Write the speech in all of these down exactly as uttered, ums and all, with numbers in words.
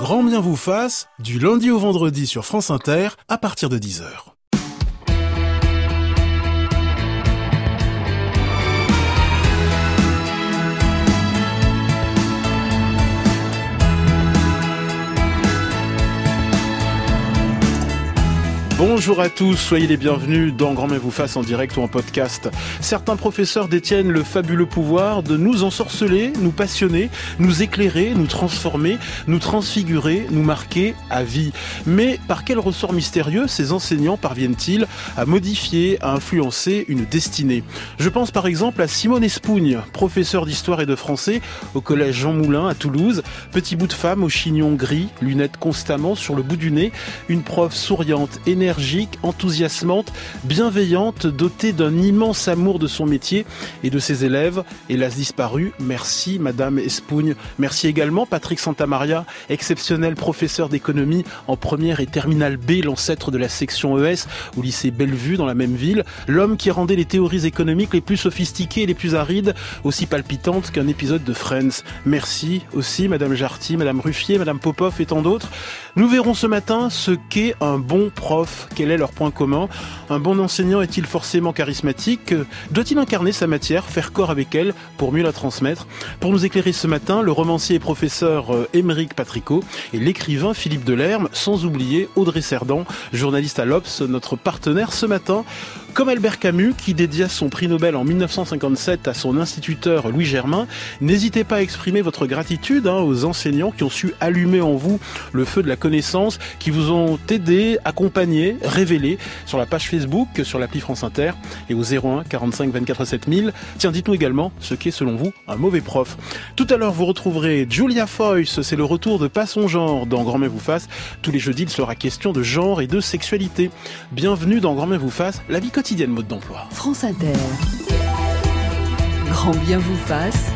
Grand bien vous fasse, du lundi au vendredi sur France Inter, à partir de dix heures. Bonjour à tous, soyez les bienvenus dans Grand Bien vous fasse en direct ou en podcast. Certains professeurs détiennent le fabuleux pouvoir de nous ensorceler, nous passionner, nous éclairer, nous transformer, nous transfigurer, nous marquer à vie. Mais par quel ressort mystérieux ces enseignants parviennent-ils à modifier, à influencer une destinée ? Je pense par exemple à Simone Espougne, professeure d'histoire et de français au collège Jean Moulin à Toulouse. Petit bout de femme au chignon gris, lunettes constamment sur le bout du nez, une prof souriante, énergique, énergique, enthousiasmante, bienveillante, dotée d'un immense amour de son métier et de ses élèves, hélas disparu. Merci Madame Espougne. Merci également Patrick Santamaria, exceptionnel professeur d'économie en première et terminale B, l'ancêtre de la section E S au lycée Bellevue dans la même ville. L'homme qui rendait les théories économiques les plus sophistiquées et les plus arides aussi palpitantes qu'un épisode de Friends. Merci aussi Madame Jarty, Madame Ruffier, Madame Popov et tant d'autres. Nous verrons ce matin ce qu'est un bon prof. Quel est leur point commun ? Un bon enseignant est-il forcément charismatique ? Doit-il incarner sa matière, faire corps avec elle pour mieux la transmettre ? Pour nous éclairer ce matin, le romancier et professeur Émeric Patricot et l'écrivain Philippe Delerme, sans oublier Audrey Cerdan, journaliste à l'Obs, notre partenaire ce matin. Comme Albert Camus, qui dédia son prix Nobel en dix-neuf cent cinquante-sept à son instituteur Louis Germain, n'hésitez pas à exprimer votre gratitude hein, aux enseignants qui ont su allumer en vous le feu de la connaissance, qui vous ont aidé, accompagné, révélé sur la page Facebook, sur l'appli France Inter et au zéro un quarante-cinq vingt-quatre sept mille. Tiens, dites-nous également ce qu'est selon vous un mauvais prof. Tout à l'heure, vous retrouverez Julia Foyce, c'est le retour de Pas son genre dans Grand Bien vous fasse. Tous les jeudis, il sera question de genre et de sexualité. Bienvenue dans Grand Bien vous fasse, la vie quotidienne mode d'emploi. France Inter. Grand bien vous fasse.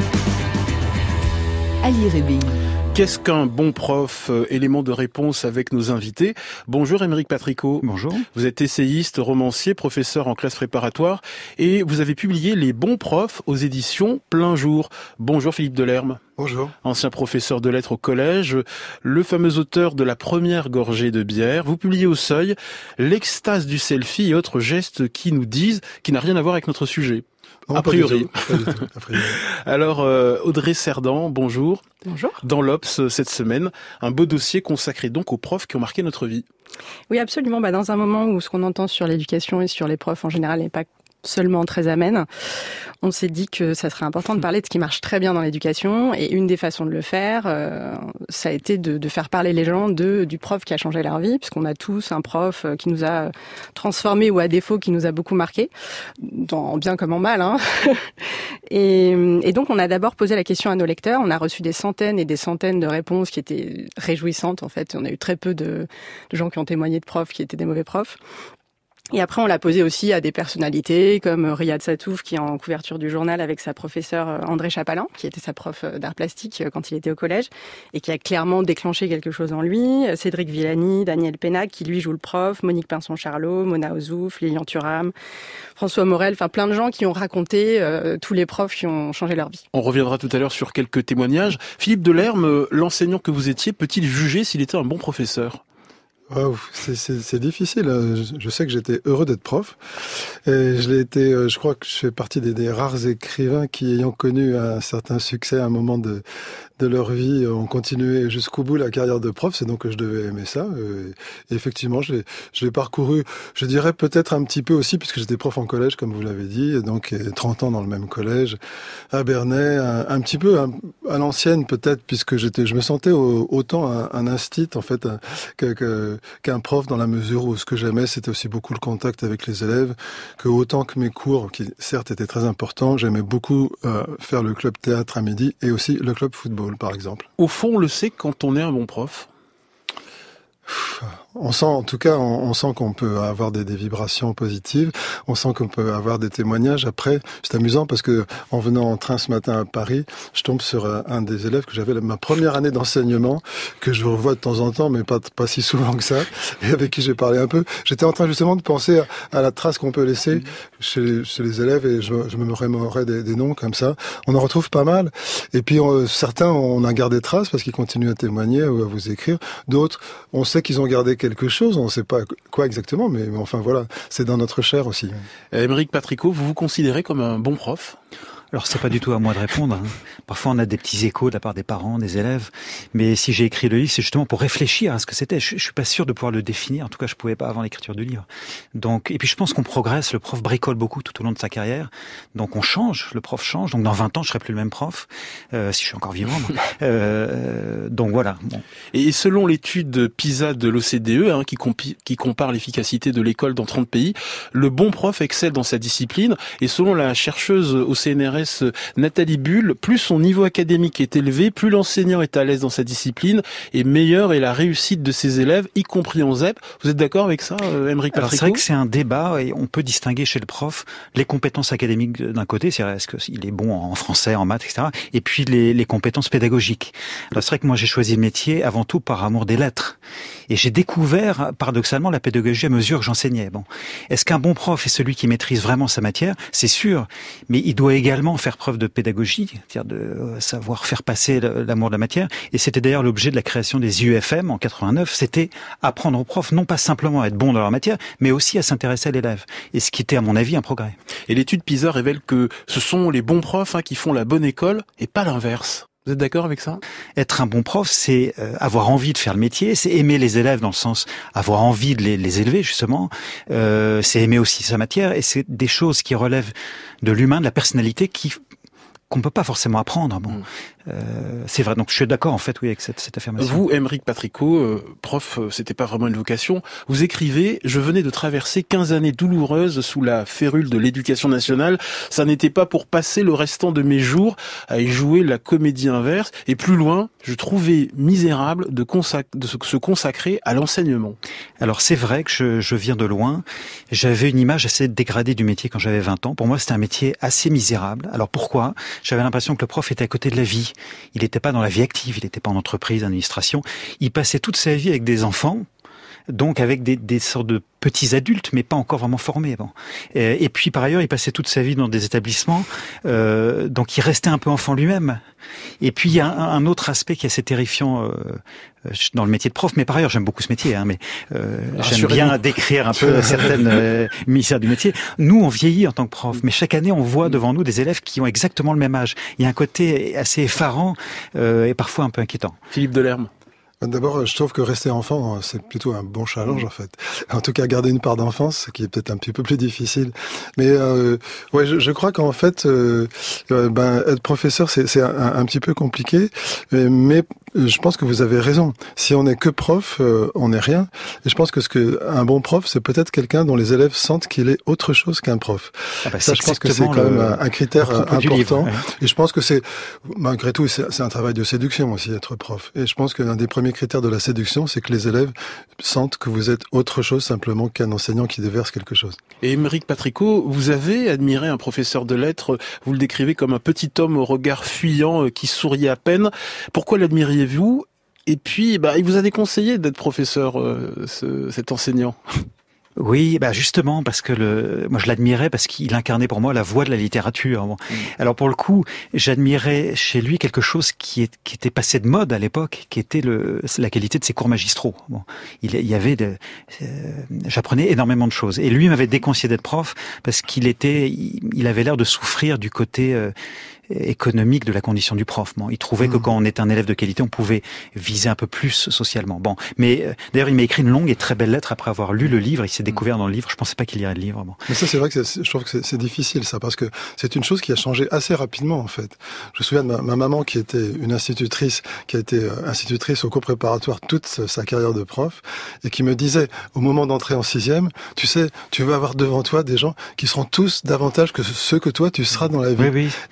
Ali Rébé. Qu'est-ce qu'un bon prof ? Élément de réponse avec nos invités. Bonjour Émeric Patricot. Bonjour. Vous êtes essayiste, romancier, professeur en classe préparatoire et vous avez publié Les bons profs aux éditions Plein Jour. Bonjour Philippe Delerme. Bonjour. Ancien professeur de lettres au collège, le fameux auteur de La première gorgée de bière. Vous publiez au Seuil L'extase du selfie et autres gestes qui nous disent, qui n'a rien à voir avec notre sujet. Non, a priori. Pas du tout, pas du tout, a priori. Alors, euh, Audrey Cerdan, bonjour. Bonjour. Dans l'Obs, cette semaine, un beau dossier consacré donc aux profs qui ont marqué notre vie. Oui, absolument. Bah, dans un moment où ce qu'on entend sur l'éducation et sur les profs en général n'est pas seulement très amène, on s'est dit que ça serait important de parler de ce qui marche très bien dans l'éducation. Et une des façons de le faire, euh, ça a été de, de faire parler les gens de, du prof qui a changé leur vie, puisqu'on a tous un prof qui nous a transformés ou à défaut qui nous a beaucoup marqué, en bien comme en mal. Hein. et, et donc on a d'abord posé la question à nos lecteurs. On a reçu des centaines et des centaines de réponses qui étaient réjouissantes. En fait, on a eu très peu de, de gens qui ont témoigné de profs qui étaient des mauvais profs. Et après, on l'a posé aussi à des personnalités comme Riyad Satouf, qui est en couverture du journal avec sa professeure André Chapalin, qui était sa prof d'art plastique quand il était au collège, et qui a clairement déclenché quelque chose en lui. Cédric Villani, Daniel Pénac, qui lui joue le prof, Monique Pinson-Charlot, Mona Ozouf, Lilian Thuram, François Morel, enfin plein de gens qui ont raconté euh, tous les profs qui ont changé leur vie. On reviendra tout à l'heure sur quelques témoignages. Philippe Delerme, l'enseignant que vous étiez, peut-il juger s'il était un bon professeur ? Wow, c'est, c'est, c'est difficile. Je sais que j'étais heureux d'être prof. Et je l'ai été, je crois que je fais partie des, des rares écrivains qui, ayant connu un certain succès à un moment de, de leur vie, ont continué jusqu'au bout la carrière de prof. C'est donc que je devais aimer ça. Et effectivement, je l'ai, je l'ai parcouru, je dirais peut-être un petit peu aussi, puisque j'étais prof en collège, comme vous l'avez dit, donc trente ans dans le même collège, à Bernay, un, un petit peu à, à l'ancienne peut-être, puisque j'étais, je me sentais au, autant un, un instit, en fait, que, que qu'un prof, dans la mesure où ce que j'aimais, c'était aussi beaucoup le contact avec les élèves, que autant que mes cours, qui certes étaient très importants, j'aimais beaucoup euh, faire le club théâtre à midi et aussi le club football, par exemple. Au fond, on le sait quand on est un bon prof ? on sent, en tout cas, on, on sent qu'on peut avoir des, des vibrations positives. On sent qu'on peut avoir des témoignages. Après, c'est amusant parce que en venant en train ce matin à Paris, je tombe sur un des élèves que j'avais ma première année d'enseignement, que je revois de temps en temps, mais pas pas si souvent que ça, et avec qui j'ai parlé un peu. J'étais en train justement de penser à, à la trace qu'on peut laisser mmh. chez, les, chez les élèves, et je, je me remémorais des, des noms comme ça. On en retrouve pas mal. Et puis on, certains, on a gardé trace parce qu'ils continuent à témoigner ou à vous écrire. D'autres, on sait qu'ils ont gardé quelque chose. On ne sait pas quoi exactement, mais, mais enfin voilà, c'est dans notre chair aussi. Aymeric Patricot, vous vous considérez comme un bon prof ? Alors c'est pas du tout à moi de répondre. Hein. Parfois on a des petits échos de la part des parents, des élèves. Mais si j'ai écrit le livre, c'est justement pour réfléchir à ce que c'était. Je, je suis pas sûr de pouvoir le définir. En tout cas, je pouvais pas avant l'écriture du livre. Donc, et puis je pense qu'on progresse. Le prof bricole beaucoup tout au long de sa carrière. Donc on change. Le prof change. Donc dans vingt ans, je serai plus le même prof, euh, si je suis encore vivant. euh, donc voilà. Bon. Et selon l'étude PISA de l'O C D E, hein, qui, compi- qui compare l'efficacité de l'école dans trente pays, le bon prof excelle dans sa discipline. Et selon la chercheuse au C N R S Nathalie Bull, plus son niveau académique est élevé, plus l'enseignant est à l'aise dans sa discipline et meilleure est la réussite de ses élèves, y compris en Z E P. Vous êtes d'accord avec ça, Aymeric Patricot ? Alors c'est vrai que c'est un débat et on peut distinguer chez le prof les compétences académiques d'un côté, c'est-à-dire est-ce qu'il est bon en français, en maths, et cetera, et puis les, les compétences pédagogiques. Alors c'est vrai que moi j'ai choisi le métier avant tout par amour des lettres. Et j'ai découvert, paradoxalement, la pédagogie à mesure que j'enseignais. Bon, est-ce qu'un bon prof est celui qui maîtrise vraiment sa matière ? C'est sûr, mais il doit également faire preuve de pédagogie, c'est-à-dire de savoir faire passer l'amour de la matière. Et c'était d'ailleurs l'objet de la création des I U F M en quatre-vingt-neuf, c'était apprendre aux profs non pas simplement à être bons dans leur matière, mais aussi à s'intéresser à l'élève. Et ce qui était, à mon avis, un progrès. Et l'étude PISA révèle que ce sont les bons profs hein, qui font la bonne école et pas l'inverse. Vous êtes d'accord avec ça ? Être un bon prof, c'est euh, avoir envie de faire le métier, c'est aimer les élèves dans le sens avoir envie de les, les élever justement, euh, c'est aimer aussi sa matière, et c'est des choses qui relèvent de l'humain, de la personnalité, qui qu'on peut pas forcément apprendre. Bon, mmh. euh, c'est vrai. Donc je suis d'accord en fait, oui, avec cette, cette affirmation. Vous, Aymeric Patricot, euh, prof, euh, c'était pas vraiment une vocation. Vous écrivez : je venais de traverser quinze années douloureuses sous la férule de l'éducation nationale. Ça n'était pas pour passer le restant de mes jours à y jouer la comédie inverse. Et plus loin, je trouvais misérable de, consac- de se consacrer à l'enseignement. Alors c'est vrai que je, je viens de loin. J'avais une image assez dégradée du métier quand j'avais vingt ans. Pour moi, c'était un métier assez misérable. Alors pourquoi ? J'avais l'impression que le prof était à côté de la vie. Il n'était pas dans la vie active, il n'était pas en entreprise, administration. Il passait toute sa vie avec des enfants, donc avec des, des sortes de petits adultes, mais pas encore vraiment formés. Bon. Et, et puis par ailleurs, il passait toute sa vie dans des établissements, euh, donc il restait un peu enfant lui-même. Et puis il y a un, un autre aspect qui est assez terrifiant euh, dans le métier de prof, mais par ailleurs j'aime beaucoup ce métier, hein, mais euh, j'aime bien décrire un peu certaines euh, misères du métier. Nous, on vieillit en tant que prof, mais chaque année on voit devant nous des élèves qui ont exactement le même âge. Il y a un côté assez effarant euh, et parfois un peu inquiétant. Philippe Delerme. D'abord, je trouve que rester enfant, c'est plutôt un bon challenge, en fait. En tout cas, garder une part d'enfance, ce qui est peut-être un petit peu plus difficile. Mais euh, ouais, je, je crois qu'en fait, euh, euh, ben, être professeur, c'est, c'est un, un petit peu compliqué. Mais je pense que vous avez raison. Si on n'est que prof, euh, on n'est rien. Et je pense que ce que un bon prof, c'est peut-être quelqu'un dont les élèves sentent qu'il est autre chose qu'un prof. Ah bah, Ça, je pense que c'est quand le, même un, un critère important. Livre, ouais. Et je pense que c'est, malgré tout, c'est, c'est un travail de séduction aussi, être prof. Et je pense que l'un des premiers critères de la séduction, c'est que les élèves sentent que vous êtes autre chose simplement qu'un enseignant qui déverse quelque chose. Et Aymeric Patricot, vous avez admiré un professeur de lettres, vous le décrivez comme un petit homme au regard fuyant qui souriait à peine. Pourquoi l'admiriez-vous ? Et puis, bah, il vous a déconseillé d'être professeur, euh, ce, cet enseignant. Oui, bah justement parce que le, moi je l'admirais parce qu'il incarnait pour moi la voix de la littérature. Bon. Mmh. Alors pour le coup, j'admirais chez lui quelque chose qui, est, qui était passé de mode à l'époque, qui était le, la qualité de ses cours magistraux. Bon, il, il y avait, de, euh, j'apprenais énormément de choses. Et lui m'avait déconseillé d'être prof parce qu'il était, il, il avait l'air de souffrir du côté euh, économique de la condition du prof. Bon, il trouvait mmh. que quand on est un élève de qualité, on pouvait viser un peu plus socialement. Bon, mais euh, d'ailleurs, il m'a écrit une longue et très belle lettre après avoir lu le livre. Il s'est découvert dans le livre. Je pensais pas qu'il lirait le livre. Bon. Mais ça, c'est vrai que c'est, je trouve que c'est, c'est difficile, ça, parce que c'est une chose qui a changé assez rapidement, en fait. Je me souviens de ma, ma maman qui était une institutrice, qui a été institutrice au cours préparatoire toute sa carrière de prof, et qui me disait, au moment d'entrer en sixième, tu sais, tu vas avoir devant toi des gens qui seront tous davantage que ceux que toi, tu seras dans la vie. Oui, oui. Et alors, et ça, ça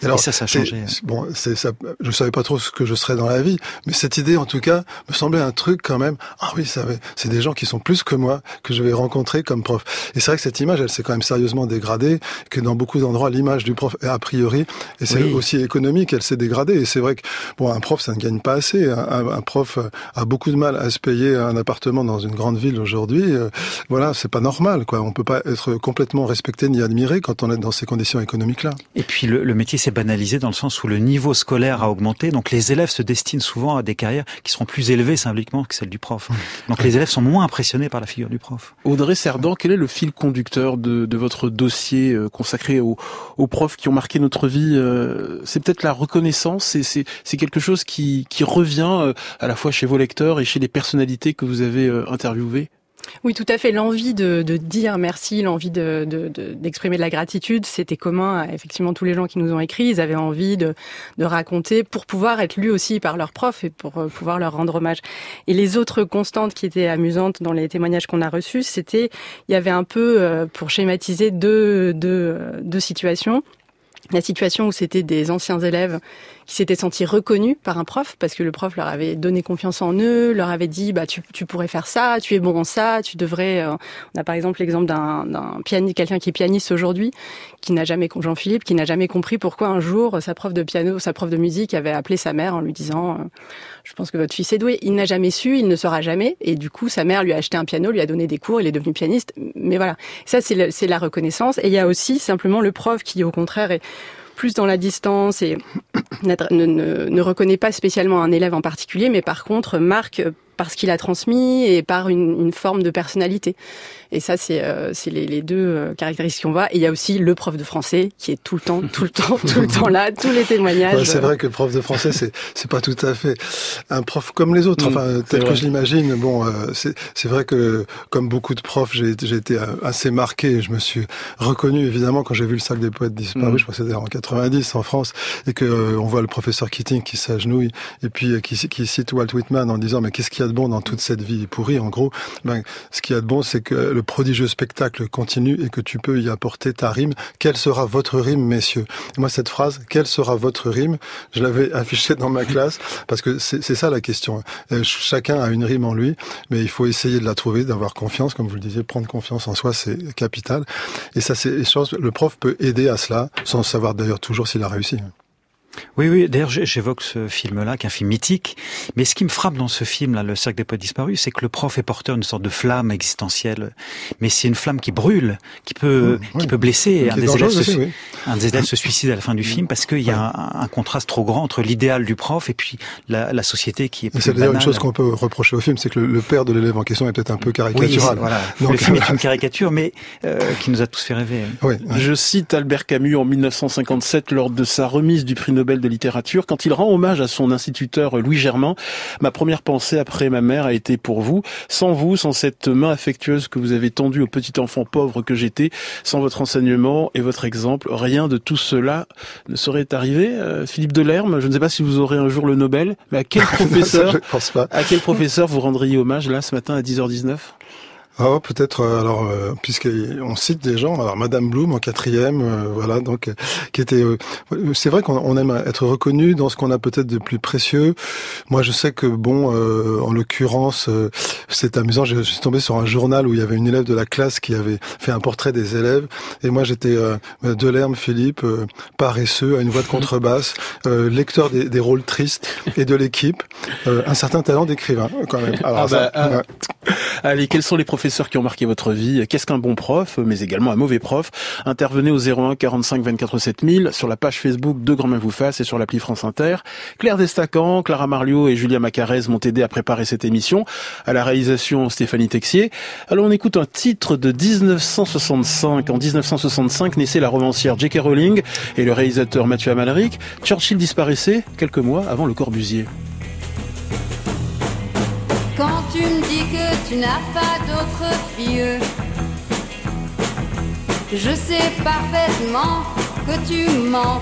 ça a changé. Bon, c'est ça. Je savais pas trop ce que je serais dans la vie, mais cette idée, en tout cas, me semblait un truc quand même. Ah oui, ça, c'est des gens qui sont plus que moi que je vais rencontrer comme prof. Et c'est vrai que cette image, elle s'est quand même sérieusement dégradée, que dans beaucoup d'endroits, l'image du prof est a priori, et c'est oui. aussi économique, elle s'est dégradée. Et c'est vrai que bon, un prof, ça ne gagne pas assez. Un, un prof a beaucoup de mal à se payer un appartement dans une grande ville aujourd'hui. Euh, voilà, c'est pas normal, quoi. On peut pas être complètement respecté ni admiré quand on est dans ces conditions économiques-là. Et puis le, le métier s'est banalisé dans le sens où le niveau scolaire a augmenté, donc les élèves se destinent souvent à des carrières qui seront plus élevées symboliquement que celles du prof. Donc les élèves sont moins impressionnés par la figure du prof. Audrey Cerdan, quel est le fil conducteur de, de votre dossier euh, consacré aux, aux profs qui ont marqué notre vie? euh, C'est peut-être la reconnaissance, c'est, c'est, c'est quelque chose qui, qui revient euh, à la fois chez vos lecteurs et chez les personnalités que vous avez euh, interviewées? Oui, tout à fait. L'envie de, de dire merci, l'envie de, de, de, d'exprimer de la gratitude, c'était commun à effectivement tous les gens qui nous ont écrit. Ils avaient envie de, de raconter pour pouvoir être lus aussi par leurs profs et pour pouvoir leur rendre hommage. Et les autres constantes qui étaient amusantes dans les témoignages qu'on a reçus, c'était, il y avait un peu, pour schématiser, deux, deux, deux situations. La situation où c'était des anciens élèves qui s'étaient sentis reconnus par un prof parce que le prof leur avait donné confiance en eux, leur avait dit bah tu, tu pourrais faire ça, tu es bon en ça, tu devrais. Euh... On a par exemple l'exemple d'un, d'un pianiste, quelqu'un qui est pianiste aujourd'hui, qui n'a jamais, Jean-Philippe, qui n'a jamais compris pourquoi un jour sa prof de piano, sa prof de musique avait appelé sa mère en lui disant euh, je pense que votre fils est doué. Il n'a jamais su, il ne saura jamais, et du coup sa mère lui a acheté un piano, lui a donné des cours, il est devenu pianiste. Mais voilà, ça c'est, le, c'est la reconnaissance. Et il y a aussi simplement le prof qui au contraire est plus dans la distance et ne, ne, ne reconnaît pas spécialement un élève en particulier, mais par contre marque parce qu'il a transmis et par une, une forme de personnalité. Et ça, c'est, euh, c'est les, les deux euh, caractéristiques qu'on voit. Et il y a aussi le prof de français qui est tout le temps, tout le temps, tout le temps là, tous les témoignages. Ouais, c'est vrai que le prof de français, c'est c'est pas tout à fait un prof comme les autres. Enfin, mmh, tel que je l'imagine. Bon, euh, c'est c'est vrai que comme beaucoup de profs, j'ai j'ai été assez marqué. Je me suis reconnu évidemment quand j'ai vu le Cercle des poètes disparus. Mmh. Je crois que c'était en quatre-vingt-dix en France, et que euh, on voit le professeur Keating qui s'agenouille et puis euh, qui qui cite Walt Whitman en disant mais qu'est-ce qu'il y a de bon dans toute cette vie pourrie, en gros. Ben, ce qu'il y a de bon, c'est que le prodigieux spectacle continue et que tu peux y apporter ta rime. Quelle sera votre rime, messieurs? Et moi, cette phrase, quelle sera votre rime, je l'avais affichée dans ma classe, parce que c'est, c'est ça la question. Chacun a une rime en lui, mais il faut essayer de la trouver, d'avoir confiance, comme vous le disiez, prendre confiance en soi, c'est capital. Et ça, c'est les choses, le prof peut aider à cela, sans savoir d'ailleurs toujours s'il a réussi. Oui, oui. D'ailleurs, j'évoque ce film-là, qui est un film mythique. Mais ce qui me frappe dans ce film-là, Le Cercle des poètes disparus, c'est que le prof est porteur d'une sorte de flamme existentielle. Mais c'est une flamme qui brûle, qui peut, mmh, qui oui. peut blesser. Un des, élèves se, aussi, oui. un des élèves se suicide à la fin du film parce qu'il y a oui. un, un contraste trop grand entre l'idéal du prof et puis la, la société qui est plus banale. C'est d'ailleurs banale. Une chose qu'on peut reprocher au film, c'est que le, le père de l'élève en question est peut-être un peu caricatural. Oui, voilà. Donc, le film est une caricature, mais euh, qui nous a tous fait rêver. Oui, oui. Je cite Albert Camus en dix-neuf cent cinquante-sept lors de sa remise du prix Nobel de littérature, quand il rend hommage à son instituteur Louis Germain. Ma première pensée après ma mère a été pour vous. Sans vous, sans cette main affectueuse que vous avez tendue au petit enfant pauvre que j'étais, sans votre enseignement et votre exemple, rien de tout cela ne serait arrivé. Euh, Philippe Delerme, je ne sais pas si vous aurez un jour le Nobel, mais à quel professeur, je pense pas. à quel professeur vous rendriez hommage là ce matin à dix heures dix-neuf? Ah, peut-être, alors, euh, puisqu'on cite des gens, alors Madame Blum en quatrième, euh, voilà, donc, euh, qui était, euh, c'est vrai qu'on on aime être reconnu dans ce qu'on a peut-être de plus précieux. Moi, je sais que, bon, euh, en l'occurrence, euh, c'est amusant, je, je suis tombé sur un journal où il y avait une élève de la classe qui avait fait un portrait des élèves, et moi, j'étais euh, Delerme Philippe, euh, paresseux, à une voix de contrebasse, euh, lecteur des, des rôles tristes et de l'équipe, euh, un certain talent d'écrivain, quand même. Alors, ah ça, bah, ouais. Allez, quels sont les professeurs qui ont marqué votre vie? Qu'est-ce qu'un bon prof, mais également un mauvais prof? Intervenez au zéro un quarante-cinq vingt-quatre sept mille sur la page Facebook de Grand Main vous fasse et sur l'appli France Inter. Claire Destacan, Clara Marliot et Julia Macarez m'ont aidé à préparer cette émission. À la réalisation, Stéphanie Texier. Alors on écoute un titre de dix-neuf cent soixante-cinq. En dix-neuf cent soixante-cinq naissait la romancière J K Rowling et le réalisateur Mathieu Amalric. Churchill disparaissait quelques mois avant Le Corbusier. Quand tu me dis que tu n'as pas d'autre fille, je sais parfaitement que tu mens.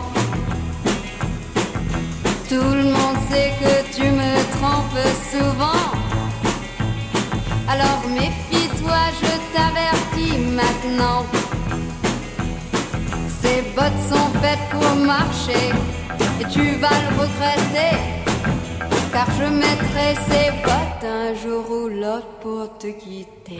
Tout le monde sait que tu me trompes souvent. Alors méfie-toi, je t'avertis maintenant. Ces bottes sont faites pour marcher. et tu vas le regretter, car je mettrai ces bottes un jour ou l'autre pour te quitter.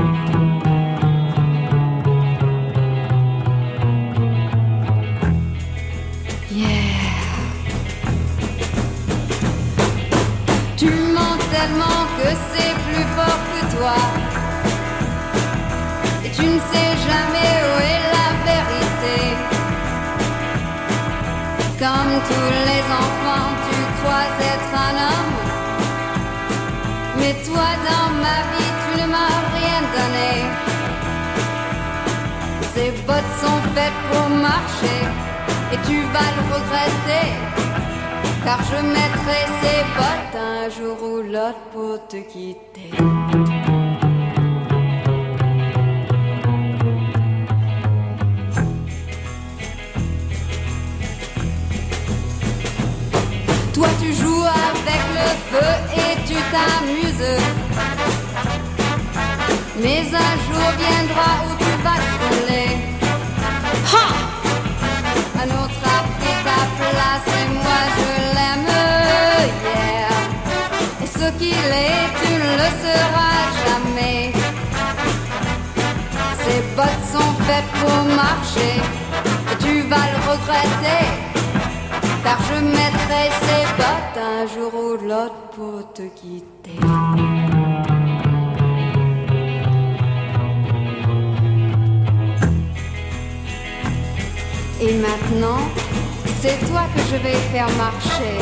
Tu mens tellement que c'est plus fort que toi, et tu ne sais jamais où est la vérité. Comme tous les enfants, tu crois être un homme, mais toi dans ma vie tu ne m'as rien donné. Ces bottes sont faites pour marcher, et tu vas le regretter, car je mettrai ces bottes un jour ou l'autre pour te quitter. Toi tu joues avec le feu et tu t'amuses, mais un jour viendra où tu vas te brûler. Ha! Un autre a pris ta place et moi je l'aime, yeah. Et ce qu'il est, tu ne le seras jamais. Ces bottes sont faites pour marcher, et tu vas le regretter, car je mettrai ces bottes un jour ou l'autre pour te quitter. Et maintenant, c'est toi que je vais faire marcher.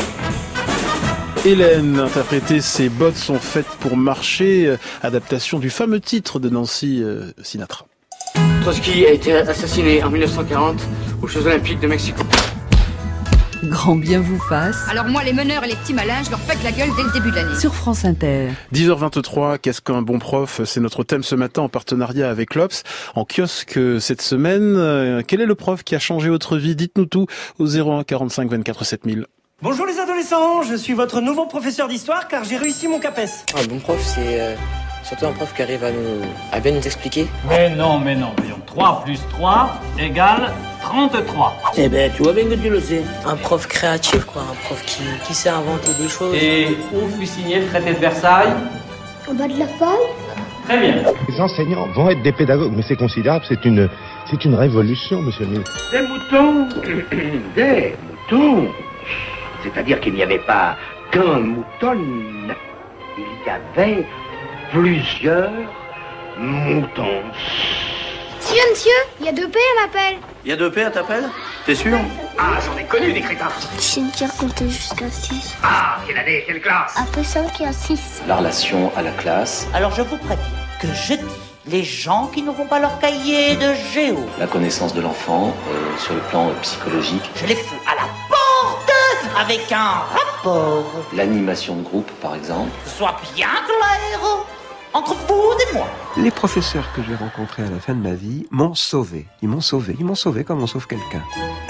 Hélène interprétait Ces bottes sont faites pour marcher, adaptation du fameux titre de Nancy euh, Sinatra. Trotsky a été assassiné en mille neuf cent quarante aux Jeux Olympiques de Mexico. Grand bien vous fasse. Alors moi, les meneurs et les petits malins, je leur pète la gueule dès le début de l'année. Sur France Inter. dix heures vingt-trois, qu'est-ce qu'un bon prof? C'est notre thème ce matin en partenariat avec l'Obs. En kiosque cette semaine, euh, quel est le prof qui a changé votre vie? Dites-nous tout au zéro un quarante-cinq vingt-quatre sept mille. Bonjour les adolescents, je suis votre nouveau professeur d'histoire car j'ai réussi mon CAPES. Un bon prof, c'est euh, surtout un prof qui arrive à, nous, à bien nous expliquer. Mais non, mais non, voyons. trois plus trois égale trente-trois. Eh ben, tu vois bien que tu le sais. Un prof créatif, quoi. Un prof qui, qui sait inventer des choses. Et où fut signé le traité de Versailles? Au bas de la feuille. Très bien. Les enseignants vont être des pédagogues, mais c'est considérable, c'est une, c'est une révolution, monsieur le ministre. Des moutons, des moutons. C'est-à-dire qu'il n'y avait pas qu'un mouton, il y avait plusieurs moutons. Monsieur, monsieur, il y a deux P, elle m'appelle. Il y a deux P, elle t'appelle? T'es sûr? Ah, j'en ai connu des crétins. Je sais me dire compter jusqu'à six. Ah, quelle année, quelle classe? Après cinq et à six. La relation à la classe. Alors je vous préviens que jeudi, les gens qui n'auront pas leur cahier de géo. La connaissance de l'enfant euh, sur le plan euh, psychologique. Je les fous à la porte avec un rapport. L'animation de groupe, par exemple. Soit bien clair entre vous et moi. Les professeurs que j'ai rencontrés à la fin de ma vie m'ont sauvé. Ils m'ont sauvé. Ils m'ont sauvé comme on sauve quelqu'un.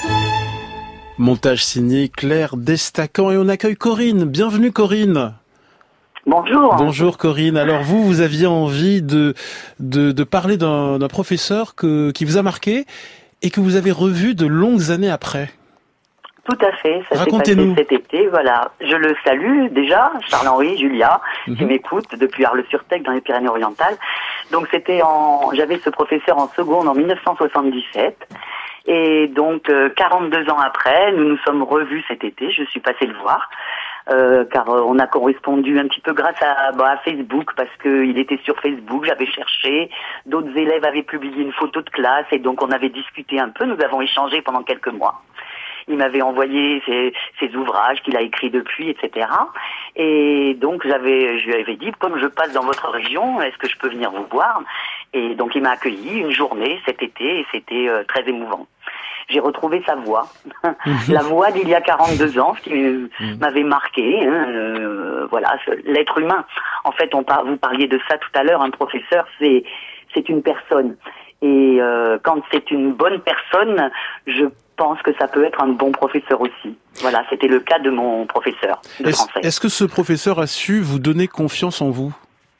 Montage signé Claire Destacan et on accueille Corinne. Bienvenue Corinne. Bonjour. Bonjour Corinne. Alors vous, vous aviez envie de de, de parler d'un, d'un professeur que, qui vous a marqué et que vous avez revu de longues années après. Tout à fait, ça s'est passé Racontez-nous. cet été, voilà. Je le salue déjà, Charles-Henri, Julia, Mhm. qui m'écoute depuis Arles-sur-Tech dans les Pyrénées-Orientales. Donc c'était en, j'avais ce professeur en seconde en mille neuf cent soixante-dix-sept. Et donc euh, quarante-deux ans après, nous nous sommes revus cet été, je suis passée le voir. Euh, car euh, on a correspondu un petit peu grâce à, bah, à Facebook, parce que il était sur Facebook, j'avais cherché, d'autres élèves avaient publié une photo de classe et donc on avait discuté un peu, nous avons échangé pendant quelques mois. Il m'avait envoyé ses, ses ouvrages qu'il a écrits depuis, et cetera. Et donc j'avais, je lui avais dit, comme je passe dans votre région, est-ce que je peux venir vous voir? Et donc il m'a accueilli une journée cet été et c'était euh, très émouvant. J'ai retrouvé sa voix, la voix d'il y a quarante-deux ans, ce qui m'avait marqué. Hein, euh, voilà, l'être humain. En fait, on par, vous parliez de ça tout à l'heure. Un professeur, c'est c'est une personne. Et euh, quand c'est une bonne personne, je pense que ça peut être un bon professeur aussi. Voilà, c'était le cas de mon professeur de Est-ce, français. est-ce que ce professeur a su vous donner confiance en vous?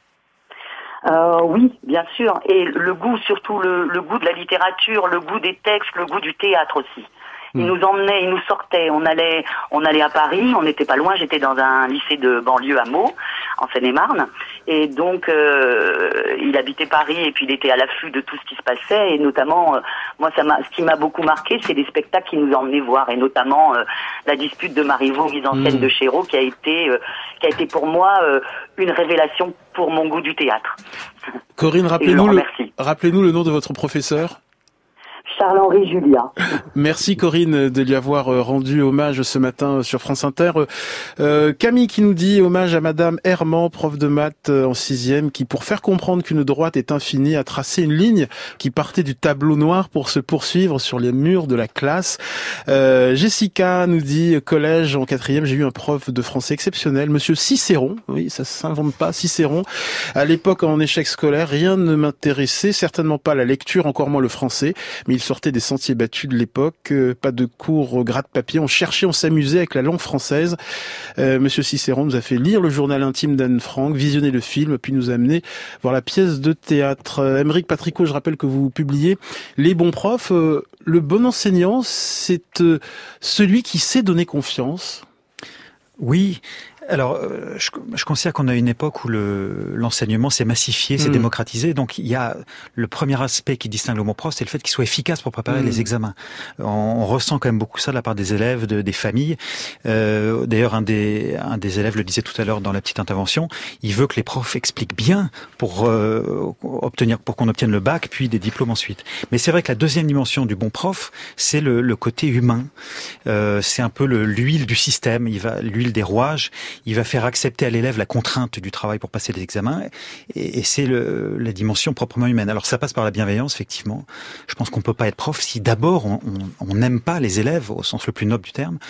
Euh, oui, bien sûr. Et le goût, surtout le, le goût de la littérature, le goût des textes, le goût du théâtre aussi. Il nous emmenait, il nous sortait. On allait, on allait à Paris. On n'était pas loin. J'étais dans un lycée de banlieue à Meaux, en Seine-et-Marne. Et donc, euh, il habitait Paris et puis il était à l'affût de tout ce qui se passait. Et notamment, euh, moi, ça m'a, ce qui m'a beaucoup marqué, c'est les spectacles qu'il nous emmenait voir. Et notamment, euh, la dispute de Marivaux, mise en scène mmh. de Chéreau, qui a été, euh, qui a été pour moi euh, une révélation pour mon goût du théâtre. Corinne, rappelez-nous le, rappelez-nous le nom de votre professeur. Charles-Henri Julia. Merci Corinne de lui avoir rendu hommage ce matin sur France Inter. Euh, Camille qui nous dit hommage à Madame Herman, prof de maths en sixième, qui pour faire comprendre qu'une droite est infinie a tracé une ligne qui partait du tableau noir pour se poursuivre sur les murs de la classe. Euh, Jessica nous dit collège en quatrième, j'ai eu un prof de français exceptionnel, Monsieur Cicéron. Oui, ça s'invente pas, Cicéron. À l'époque en échec scolaire, rien ne m'intéressait, certainement pas la lecture, encore moins le français, mais il sortait des sentiers battus de l'époque, euh, pas de cours au gratte-papier, on cherchait, on s'amusait avec la langue française. Euh, Monsieur Cicéron nous a fait lire le journal intime d'Anne Frank, visionner le film, puis nous a amené voir la pièce de théâtre. Euh, Aymeric Patricot, je rappelle que vous publiez Les bons profs. Euh, le bon enseignant, c'est euh, celui qui sait donner confiance. Oui. Alors, je, je considère qu'on a une époque où le, l'enseignement s'est massifié, s'est mmh. démocratisé. Donc, il y a le premier aspect qui distingue le bon prof, c'est le fait qu'il soit efficace pour préparer mmh. les examens. On, on ressent quand même beaucoup ça de la part des élèves, de, des familles. Euh, d'ailleurs, un des, un des élèves le disait tout à l'heure dans la petite intervention. Il veut que les profs expliquent bien pour euh, obtenir, pour qu'on obtienne le bac, puis des diplômes ensuite. Mais c'est vrai que la deuxième dimension du bon prof, c'est le, le côté humain. Euh, c'est un peu le, l'huile du système. Il va, l'huile des rouages. Il va faire accepter à l'élève la contrainte du travail pour passer les examens, et, et c'est le, la dimension proprement humaine. Alors ça passe par la bienveillance, effectivement. Je pense qu'on peut pas être prof si d'abord on n'aime pas les élèves au sens le plus noble du terme.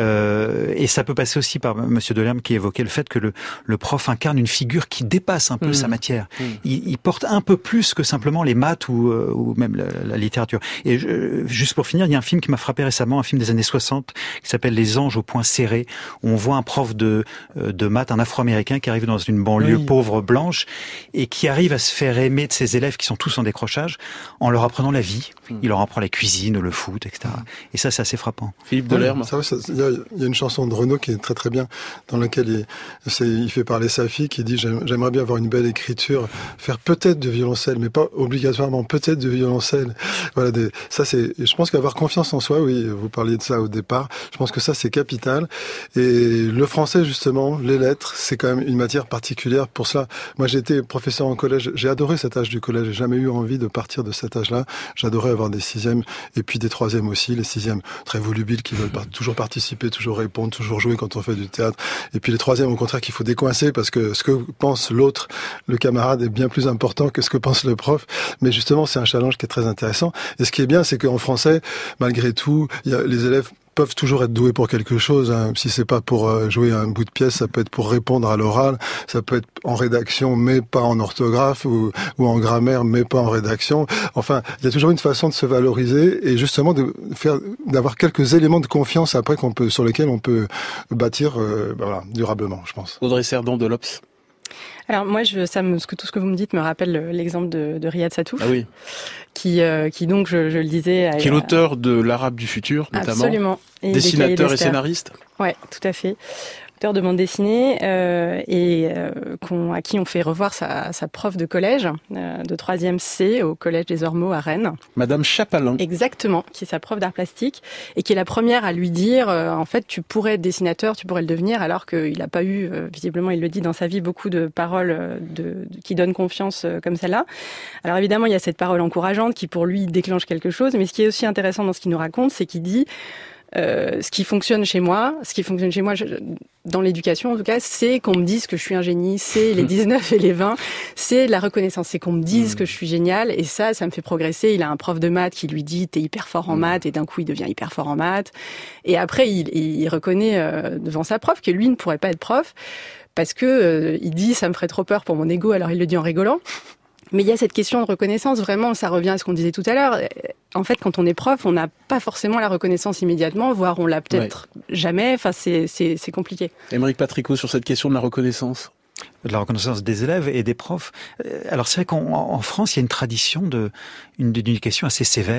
Euh, et ça peut passer aussi par Monsieur Delerme qui évoquait le fait que le, le prof incarne une figure qui dépasse un peu mmh. sa matière. Mmh. Il, il porte un peu plus que simplement les maths ou, ou même la, la littérature. Et je, juste pour finir, il y a un film qui m'a frappé récemment, un film des années soixante qui s'appelle Les Anges au point serré, où on voit un prof de de maths, un Afro-Américain qui arrive dans une banlieue oui. pauvre, blanche, et qui arrive à se faire aimer de ses élèves qui sont tous en décrochage, en leur apprenant la vie. Mmh. Il leur apprend la cuisine, le foot, et cetera. Et ça, c'est assez frappant. Philippe Delerme. Ça, ça, il, y a, il y a une chanson de Renaud qui est très très bien, dans laquelle il, c'est, il fait parler sa fille, qui dit j'aimerais bien avoir une belle écriture, faire peut-être du violoncelle, mais pas obligatoirement peut-être du violoncelle. Voilà, des, ça c'est. Je pense qu'avoir confiance en soi, oui, vous parliez de ça au départ. Je pense que ça c'est capital. Et le français justement, les lettres, c'est quand même une matière particulière pour cela. Moi, j'ai été professeur en collège. J'ai adoré cet âge du collège. J'ai jamais eu envie de partir de cet âge-là. J'adorais avoir des sixièmes et puis des troisièmes aussi. Les sixièmes très volubiles qui veulent toujours participer, toujours répondre, toujours jouer quand on fait du théâtre. Et puis les troisièmes, au contraire, qu'il faut décoincer parce que ce que pense l'autre, le camarade, est bien plus important que ce que pense le prof. Mais justement, c'est un challenge qui est très intéressant. Et ce qui est bien, c'est qu'en français, malgré tout, il y a, les élèves peuvent toujours être doués pour quelque chose. Hein. Si c'est pas pour euh, jouer un bout de pièce, ça peut être pour répondre à l'oral, ça peut être en rédaction, mais pas en orthographe, ou, ou en grammaire, mais pas en rédaction. Enfin, il y a toujours une façon de se valoriser et justement de faire, d'avoir quelques éléments de confiance après qu'on peut, sur lesquels on peut bâtir, euh, ben voilà, durablement, je pense. Audrey Cerdon de l'Obs. Alors moi, je, ça me, ce que, tout ce que vous me dites me rappelle l'exemple de, de Riyad Satouf, ah oui. qui, euh, qui donc, je, je le disais... Qui est l'auteur de L'Arabe du futur, notamment. Absolument. Et dessinateur et scénariste. Ouais, tout à fait. Auteur de bande dessinée euh, et euh, qu'on, à qui on fait revoir sa, sa prof de collège, euh, de troisième C au Collège des Ormeaux à Rennes. Madame Chapalin. Exactement, qui est sa prof d'art plastique et qui est la première à lui dire euh, en fait tu pourrais être dessinateur, tu pourrais le devenir, alors qu'il n'a pas eu, euh, visiblement il le dit dans sa vie, beaucoup de paroles de, de, qui donnent confiance euh, comme celle-là. Alors évidemment il y a cette parole encourageante qui pour lui déclenche quelque chose, mais ce qui est aussi intéressant dans ce qu'il nous raconte, c'est qu'il dit Euh, ce qui fonctionne chez moi, ce qui fonctionne chez moi je, dans l'éducation en tout cas, c'est qu'on me dise que je suis un génie, c'est les dix-neuf et les vingt, c'est la reconnaissance, c'est qu'on me dise mmh. que je suis génial et ça, ça me fait progresser. Il a un prof de maths qui lui dit t'es hyper fort en maths et d'un coup il devient hyper fort en maths et après il, il reconnaît euh, devant sa prof que lui ne pourrait pas être prof parce que euh, il dit ça me ferait trop peur pour mon ego, alors il le dit en rigolant. Mais il y a cette question de reconnaissance, vraiment, ça revient à ce qu'on disait tout à l'heure. En fait, quand on est prof, on n'a pas forcément la reconnaissance immédiatement, voire on l'a peut-être ouais. jamais. Enfin, c'est, c'est, c'est compliqué. Aymeric Patricot, sur cette question de la reconnaissance. De la reconnaissance des élèves et des profs. Alors c'est vrai qu'en en France, il y a une tradition de, une éducation assez sévère.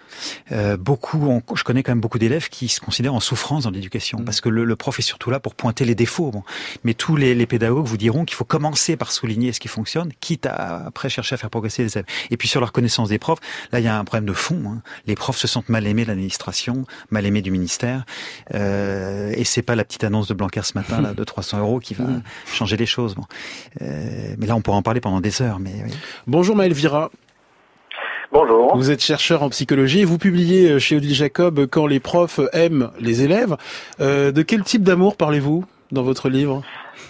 Euh, beaucoup, on, je connais quand même beaucoup d'élèves qui se considèrent en souffrance dans l'éducation, mmh. parce que le, le prof est surtout là pour pointer les défauts. Bon. Mais tous les, les pédagogues vous diront qu'il faut commencer par souligner ce qui fonctionne, quitte à après chercher à faire progresser les élèves. Et puis sur la reconnaissance des profs, là il y a un problème de fond. Hein. Les profs se sentent mal aimés de l'administration, mal aimés du ministère, euh, et c'est pas la petite annonce de Blanquer ce matin là, de trois cents euros qui va mmh. changer les choses. Bon. Euh, mais là on pourra en parler pendant des heures. Mais oui. Bonjour Maël Vira. Bonjour. Vous êtes chercheur en psychologie et vous publiez chez Odile Jacob Quand les profs aiment les élèves. Euh, de quel type d'amour parlez-vous dans votre livre ?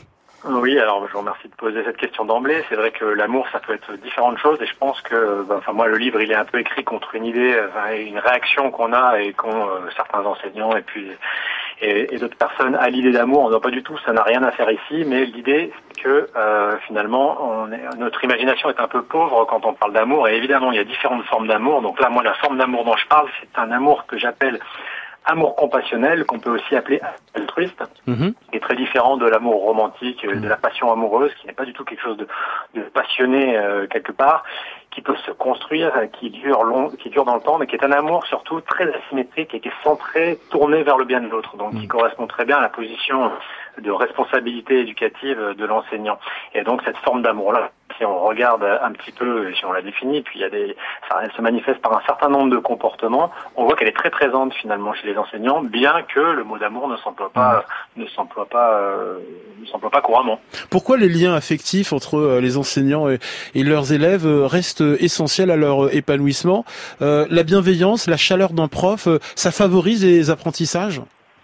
Oui, alors je vous remercie de poser cette question d'emblée. C'est vrai que l'amour, ça peut être différentes choses, et je pense que, ben, enfin moi, le livre, il est un peu écrit contre une idée, enfin, une réaction qu'on a et qu'ont euh, certains enseignants et puis et, et d'autres personnes à l'idée d'amour. Non, pas du tout, ça n'a rien à faire ici, mais l'idée c'est que euh, finalement, on est, notre imagination est un peu pauvre quand on parle d'amour. Et évidemment, il y a différentes formes d'amour. Donc là, moi, la forme d'amour dont je parle, c'est un amour que j'appelle amour compassionnel, qu'on peut aussi appeler altruiste, mmh. qui est très différent de l'amour romantique, mmh. de la passion amoureuse, qui n'est pas du tout quelque chose de, de passionné euh, quelque part, qui peut se construire, qui dure long, qui dure dans le temps, mais qui est un amour surtout très asymétrique et qui est centré, tourné vers le bien de l'autre, donc mmh. qui correspond très bien à la position de responsabilité éducative de l'enseignant. Et donc cette forme d'amour-là, si on regarde un petit peu, si on la définit, puis il y a des, ça, elle se manifeste par un certain nombre de comportements, on voit qu'elle est très présente finalement chez les enseignants, bien que le mot d'amour ne s'emploie pas, ne s'emploie pas, euh, ne s'emploie pas couramment. Pourquoi les liens affectifs entre les enseignants et, et leurs élèves restent essentiels à leur épanouissement ? euh, La bienveillance, la chaleur d'un prof, ça favorise les apprentissages ?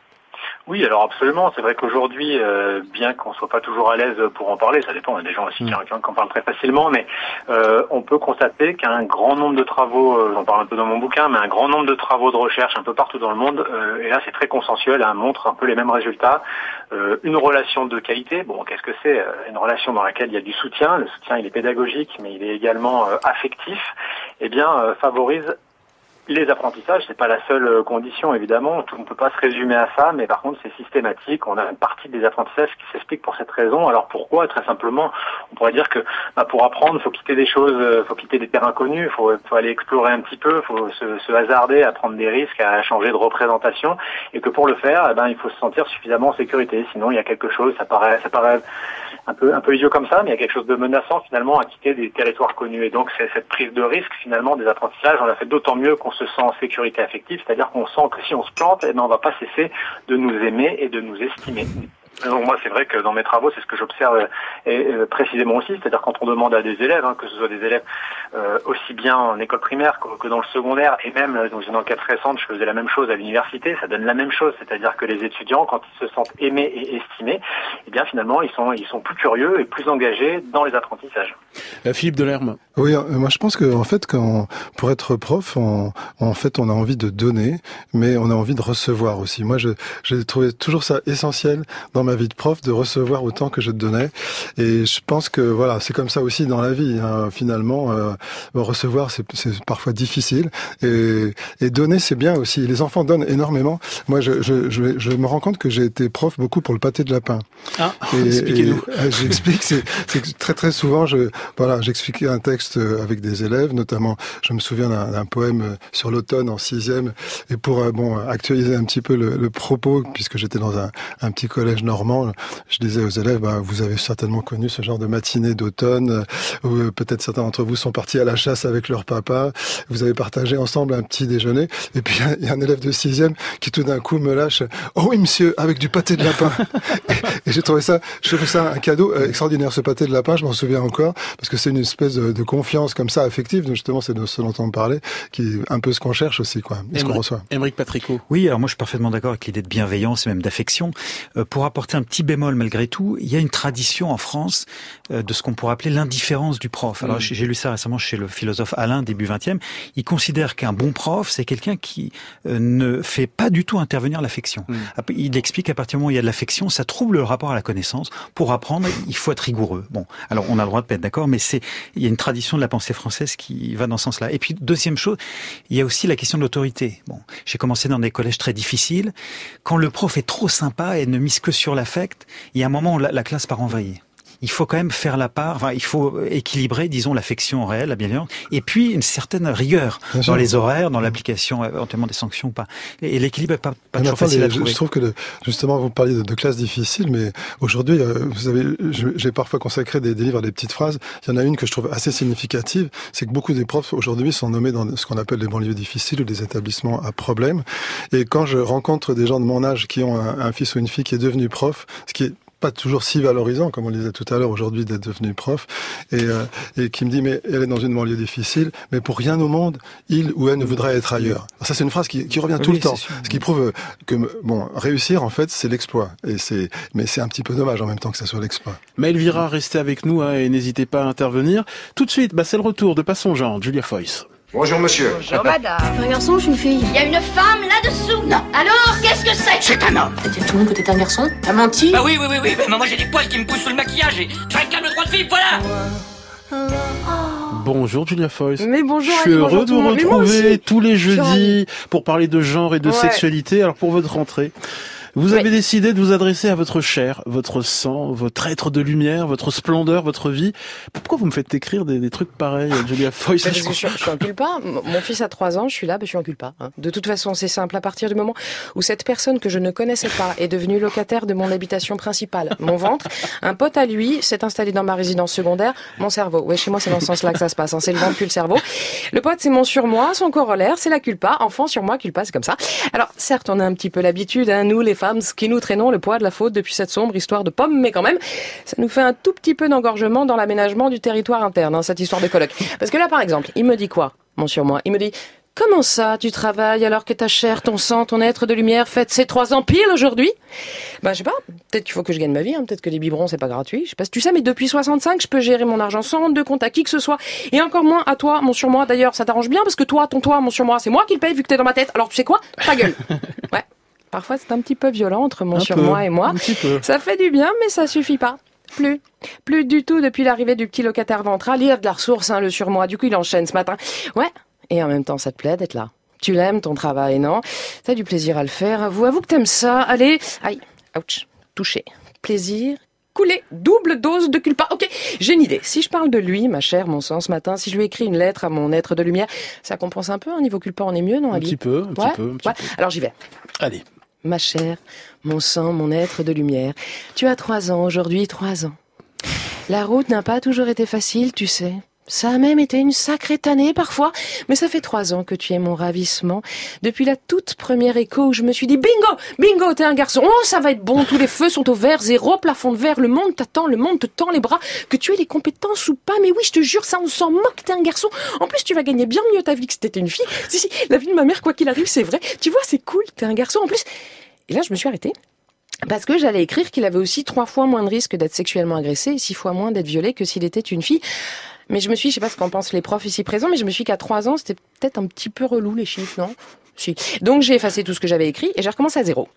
Oui, alors absolument. C'est vrai qu'aujourd'hui, euh, bien qu'on soit pas toujours à l'aise pour en parler, ça dépend. Il y a des gens aussi mmh. qui, qui en parlent très facilement, mais euh, on peut constater qu'un grand nombre de travaux, euh, j'en parle un peu dans mon bouquin, mais un grand nombre de travaux de recherche un peu partout dans le monde, euh, et là c'est très consensuel, hein, montre un peu les mêmes résultats. Euh, une relation de qualité, bon, qu'est-ce que c'est ? Une relation dans laquelle il y a du soutien. Le soutien, il est pédagogique, mais il est également euh, affectif. Eh bien, euh, favorise les apprentissages. C'est pas la seule condition, évidemment. Tout ne peut pas se résumer à ça, mais par contre, c'est systématique. On a une partie des apprentissages qui s'explique pour cette raison. Alors pourquoi ? Très simplement, on pourrait dire que bah, pour apprendre, il faut quitter des choses, il faut quitter des terrains connus, il faut, faut aller explorer un petit peu, il faut se, se hasarder à prendre des risques, à changer de représentation, et que pour le faire, eh ben, il faut se sentir suffisamment en sécurité. Sinon, il y a quelque chose, ça paraît, ça paraît un peu, un peu idiot comme ça, mais il y a quelque chose de menaçant finalement à quitter des territoires connus. Et donc, c'est cette prise de risque finalement des apprentissages, on la fait d'autant mieux qu'on se sent en sécurité affective, c'est-à-dire qu'on sent que si on se plante, eh ben, on va pas cesser de nous aimer et de nous estimer. Donc moi, c'est vrai que dans mes travaux, c'est ce que j'observe et, euh, précisément aussi, c'est-à-dire quand on demande à des élèves, hein, que ce soit des élèves euh, aussi bien en école primaire que, que dans le secondaire, et même dans une enquête récente, je faisais la même chose à l'université, ça donne la même chose, c'est-à-dire que les étudiants, quand ils se sentent aimés et estimés, eh bien finalement, ils sont ils sont plus curieux et plus engagés dans les apprentissages. Euh, Philippe Delerme. Oui, euh, moi je pense que en fait, quand pour être prof, on, en fait, on a envie de donner, mais on a envie de recevoir aussi. Moi, je j'ai trouvé toujours ça essentiel dans ma vie de prof, de recevoir autant que je donnais, et je pense que voilà, c'est comme ça aussi dans la vie. Hein, finalement, euh, recevoir c'est, c'est parfois difficile, et, et donner c'est bien aussi. Les enfants donnent énormément. Moi, je, je, je, je me rends compte que j'ai été prof beaucoup pour le pâté de lapin. Ah, et, expliquez-nous. Et, j'explique, c'est, c'est que très très souvent, je voilà, j'expliquais un texte avec des élèves, notamment, je me souviens d'un, d'un poème sur l'automne en sixième, et pour euh, bon actualiser un petit peu le, le propos, puisque j'étais dans un, un petit collège normand, je disais aux élèves, bah, vous avez certainement connu ce genre de matinée d'automne, où euh, peut-être certains d'entre vous sont partis à la chasse avec leur papa, vous avez partagé ensemble un petit déjeuner, et puis il y a un élève de sixième qui tout d'un coup me lâche, oh oui monsieur, avec du pâté de lapin. et, et j'ai trouvé ça, je trouve ça un cadeau euh, extraordinaire, ce pâté de lapin, je m'en souviens encore, parce que c'est une espèce de, de confiance comme ça, affective, donc justement c'est de ce dont on parlait, qui est un peu ce qu'on cherche aussi, quoi, et ce qu'on reçoit. Aymeric Patricot. Oui, alors moi je suis parfaitement d'accord avec l'idée de bienveillance et même d'affection. Euh, pour apporter un petit bémol malgré tout, il y a une tradition en France euh, de ce qu'on pourrait appeler l'indifférence du prof. Alors mmh. j'ai lu ça récemment chez le philosophe Alain, début vingtième. Il considère qu'un bon prof, c'est quelqu'un qui euh, ne fait pas du tout intervenir l'affection. Mmh. Il explique qu'à partir du moment où il y a de l'affection, ça trouble le rapport à la connaissance. Pour apprendre, il faut être rigoureux. Bon, alors on a le droit de pas être d'accord, mais c'est il y a une tradition de la pensée française qui va dans ce sens-là. Et puis deuxième chose, il y a aussi la question de l'autorité. Bon, j'ai commencé dans des collèges très difficiles. Quand le prof est trop sympa et ne mise que sur l'affect, il y a un moment où la, la classe part en vrille. il faut quand même faire la part, enfin, il faut équilibrer, disons, l'affection réelle, la bienveillance, et puis une certaine rigueur Bien dans sûr. les horaires, dans l'application éventuellement des sanctions ou pas. Et, et l'équilibre n'est pas, pas toujours facile les, à trouver. Je trouve que, le, justement, vous parliez de, de classes difficiles, mais aujourd'hui, euh, vous savez, j'ai parfois consacré des, des livres à des petites phrases. Il y en a une que je trouve assez significative, c'est que beaucoup des profs aujourd'hui sont nommés dans ce qu'on appelle les banlieues difficiles ou des établissements à problème. Et quand je rencontre des gens de mon âge qui ont un, un fils ou une fille qui est devenu prof, ce qui est pas toujours si valorisant, comme on le disait tout à l'heure aujourd'hui, d'être devenu prof, et, euh, et qui me dit, mais elle est dans une banlieue difficile, mais pour rien au monde, il ou elle ne voudrait être ailleurs. Alors ça, c'est une phrase qui, qui revient oui, tout le temps, sûr. Ce qui prouve que, bon, réussir, en fait, c'est l'exploit. Et c'est, mais c'est un petit peu dommage en même temps que ça soit l'exploit. Mais Elvira, restez avec nous, hein, et n'hésitez pas à intervenir. Tout de suite, bah, c'est le retour de Pas son genre, Julia Foyce. Bonjour monsieur. Bonjour madame. Un garçon ou une fille? Il y a une femme là-dessous. Non. Alors, qu'est-ce que c'est? C'est un homme. T'as dit à tout le monde que t'étais un garçon? T'as menti? Bah oui, oui, oui, oui, mais moi j'ai des poils qui me poussent sous le maquillage et j'ai un câble droit de fille, voilà. Bonjour Julia Foyce. Mais bonjour. Je suis Ali, heureux bonjour, de vous retrouver tous les jeudis Genre... pour parler de genre et de ouais. sexualité. Alors pour votre rentrée, vous avez oui. décidé de vous adresser à votre chair, votre sang, votre être de lumière, votre splendeur, votre vie. Pourquoi vous me faites écrire des, des trucs pareils, Julia Foyce? Parce que je, je suis en culpa. Mon fils a trois ans, je suis là, ben je suis en culpa. Hein. De toute façon, c'est simple. À partir du moment où cette personne que je ne connaissais pas est devenue locataire de mon habitation principale, mon ventre, un pote à lui s'est installé dans ma résidence secondaire, mon cerveau. Ouais, chez moi, c'est dans ce sens-là que ça se passe. Hein. C'est le ventre puis le cerveau. Le pote, c'est mon surmoi, son corollaire, c'est la culpa. Enfant, surmoi, culpa, c'est comme ça. Alors, certes, on a un petit peu l'habitude, hein, nous, les femmes, qui nous traînons le poids de la faute depuis cette sombre histoire de pomme, mais quand même, ça nous fait un tout petit peu d'engorgement dans l'aménagement du territoire interne, hein, cette histoire de coloc. Parce que là, par exemple, il me dit quoi, mon surmoi? Il me dit... Comment ça, tu travailles alors que ta chair, ton sang, ton être de lumière fête ses trois ans pile aujourd'hui? Ben, je sais pas. Peut-être qu'il faut que je gagne ma vie, hein. Peut-être que les biberons, c'est pas gratuit. Je sais pas si tu sais, mais depuis soixante-cinq, je peux gérer mon argent sans rendre de compte à qui que ce soit. Et encore moins à toi, mon surmoi. D'ailleurs, ça t'arrange bien parce que toi, ton toi, mon surmoi, c'est moi qui le paye vu que t'es dans ma tête. Alors, tu sais quoi? Ta gueule. Ouais. Parfois, c'est un petit peu violent entre mon un surmoi peu, et moi. Ça fait du bien, mais ça suffit pas. Plus. Plus du tout depuis l'arrivée du petit locataire ventral. Il a de la ressource, hein, le surmoi. Du coup, il enchaîne ce matin. Ouais. Et en même temps, ça te plaît d'être là. Tu l'aimes, ton travail, non? T'as du plaisir à le faire. Avoue, avoue que t'aimes ça. Allez. Aïe. Ouch. Touché. Plaisir. Couler. Double dose de culpa. Ok. J'ai une idée. Si je parle de lui, ma chère, mon sang, ce matin, si je lui écris une lettre à mon être de lumière, ça compense un peu, hein, niveau culpa, on est mieux, non, Ali? Un petit peu, un ouais, petit peu, un petit ouais. peu. Alors, j'y vais. Allez. Ma chère, mon sang, mon être de lumière. Tu as trois ans aujourd'hui, trois ans. La route n'a pas toujours été facile, tu sais. Ça a même été une sacrée tannée parfois, mais ça fait trois ans que tu es mon ravissement. Depuis la toute première écho où je me suis dit « Bingo, bingo, t'es un garçon, oh ça va être bon, tous les feux sont au vert, zéro plafond de verre, le monde t'attend, le monde te tend les bras, que tu aies les compétences ou pas, mais oui, je te jure, ça on s'en moque, t'es un garçon. En plus, tu vas gagner bien mieux ta vie que si t'étais une fille. Si, si, la vie de ma mère, quoi qu'il arrive, c'est vrai. Tu vois, c'est cool, t'es un garçon. En plus, et là, je me suis arrêtée. Parce que j'allais écrire qu'il avait aussi trois fois moins de risque d'être sexuellement agressé et six fois moins d'être violé que s'il était une fille. Mais je me suis, je sais pas ce qu'en pensent les profs ici présents, mais je me suis qu'à trois ans, c'était peut-être un petit peu relou les chiffres, non? Si. Donc j'ai effacé tout ce que j'avais écrit et j'ai recommencé à zéro.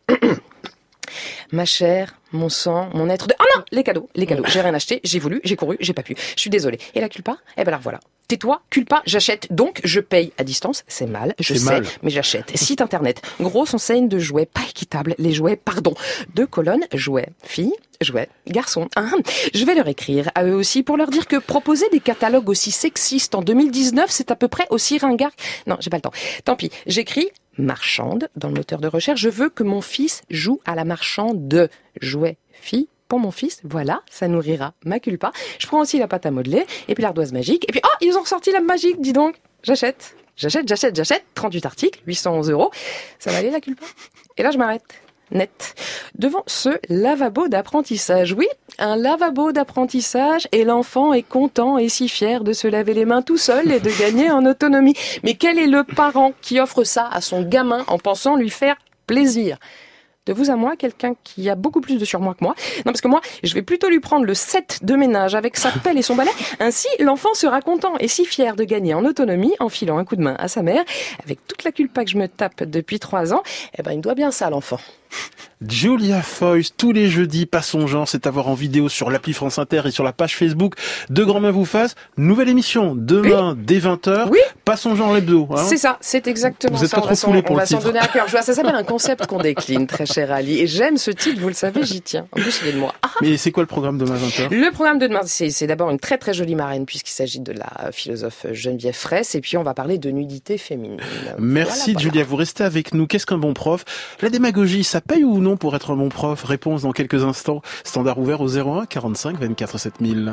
Ma chair, mon sang, mon être de... Oh non! Les cadeaux, les cadeaux. J'ai rien acheté, j'ai voulu, j'ai couru, j'ai pas pu. Je suis désolée. Et la culpa? Eh ben alors voilà. Tais-toi, culpa, j'achète. Donc, je paye à distance. C'est mal, je sais, mal. Mais j'achète. Site internet. Grosse enseigne de jouets pas équitable. Les jouets, pardon. Deux colonnes, jouets. Filles, jouets, garçons. Ah, je vais leur écrire à eux aussi pour leur dire que proposer des catalogues aussi sexistes en deux mille dix-neuf, c'est à peu près aussi ringard. Non, j'ai pas le temps. Tant pis. J'écris marchande dans le moteur de recherche. Je veux que mon fils joue à la marchande de jouets. Filles, pour mon fils, voilà, ça nourrira ma culpa. Je prends aussi la pâte à modeler, et puis l'ardoise magique, et puis, oh, ils ont sorti la magique, dis donc. J'achète, j'achète, j'achète, j'achète, trente-huit articles, huit cent onze euros. Ça va aller la culpa? Et là, je m'arrête. Net. Devant ce lavabo d'apprentissage. Oui, un lavabo d'apprentissage, et l'enfant est content et si fier de se laver les mains tout seul et de gagner en autonomie. Mais quel est le parent qui offre ça à son gamin en pensant lui faire plaisir? De vous à moi, quelqu'un qui a beaucoup plus de surmoi que moi. Non, parce que moi, je vais plutôt lui prendre le set de ménage avec sa pelle et son balai. Ainsi, l'enfant sera content et si fier de gagner en autonomie en filant un coup de main à sa mère. Avec toute la culpa que je me tape depuis trois ans, eh ben, il me doit bien ça, l'enfant. Julia Foyce, tous les jeudis, Pas son genre, c'est à voir en vidéo sur l'appli France Inter et sur la page Facebook de Grand Main vous fasse. Nouvelle émission, demain, oui. dès vingt heures. Oui. Pas son genre l'hebdo. Hein. C'est ça, c'est exactement vous êtes ça. Pas trop foulé pour on le va s'en titre. donner à cœur joie. Ça s'appelle un concept qu'on décline, très cher Ali. Et j'aime ce titre, vous le savez, j'y tiens. En plus, il est de moi. Ah. Mais c'est quoi le programme demain vingt heures? Le programme de demain, c'est, c'est d'abord une très très jolie marraine, puisqu'il s'agit de la philosophe Geneviève Fraisse. Et puis, on va parler de nudité féminine. Merci voilà, Julia, voilà. vous restez avec nous. Qu'est-ce qu'un bon prof? La démagogie, ça paye ou non pour être un bon prof? Réponse dans quelques instants. Standard ouvert au zéro un quarante-cinq vingt-quatre sept mille.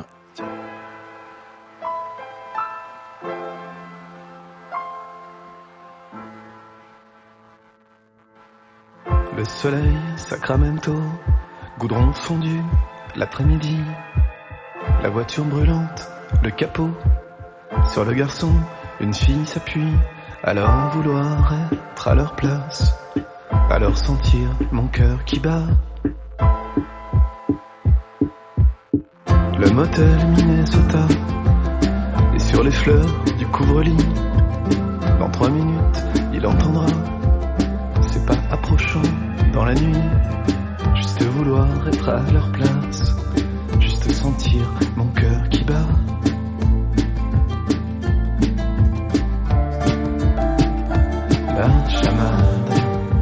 Le soleil, Sacramento, goudron fondu, l'après-midi, la voiture brûlante, le capot, sur le garçon, une fille s'appuie, alors vouloir être à leur place, alors sentir mon cœur qui bat. Le motel Minnesota, et sur les fleurs du couvre-lit, dans trois minutes, il entendra, c'est pas approchant dans la nuit, juste vouloir être à leur place, juste sentir mon cœur qui bat. La chamade,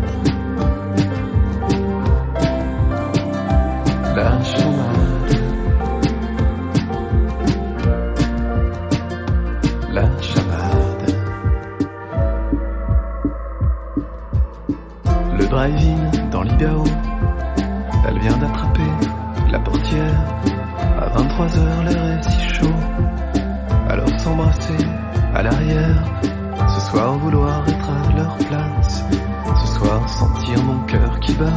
la chamade, la chamade. Le drive-in dans l'Idaho, elle vient d'attraper la portière. À vingt-trois heures, l'air est si chaud, alors s'embrasser à l'arrière. Ce soir vouloir être à leur place, ce soir sentir mon cœur qui bat.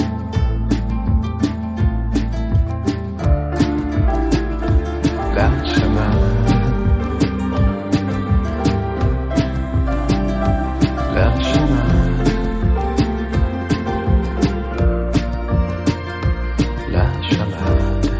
La chamade, la chamade, la chamade.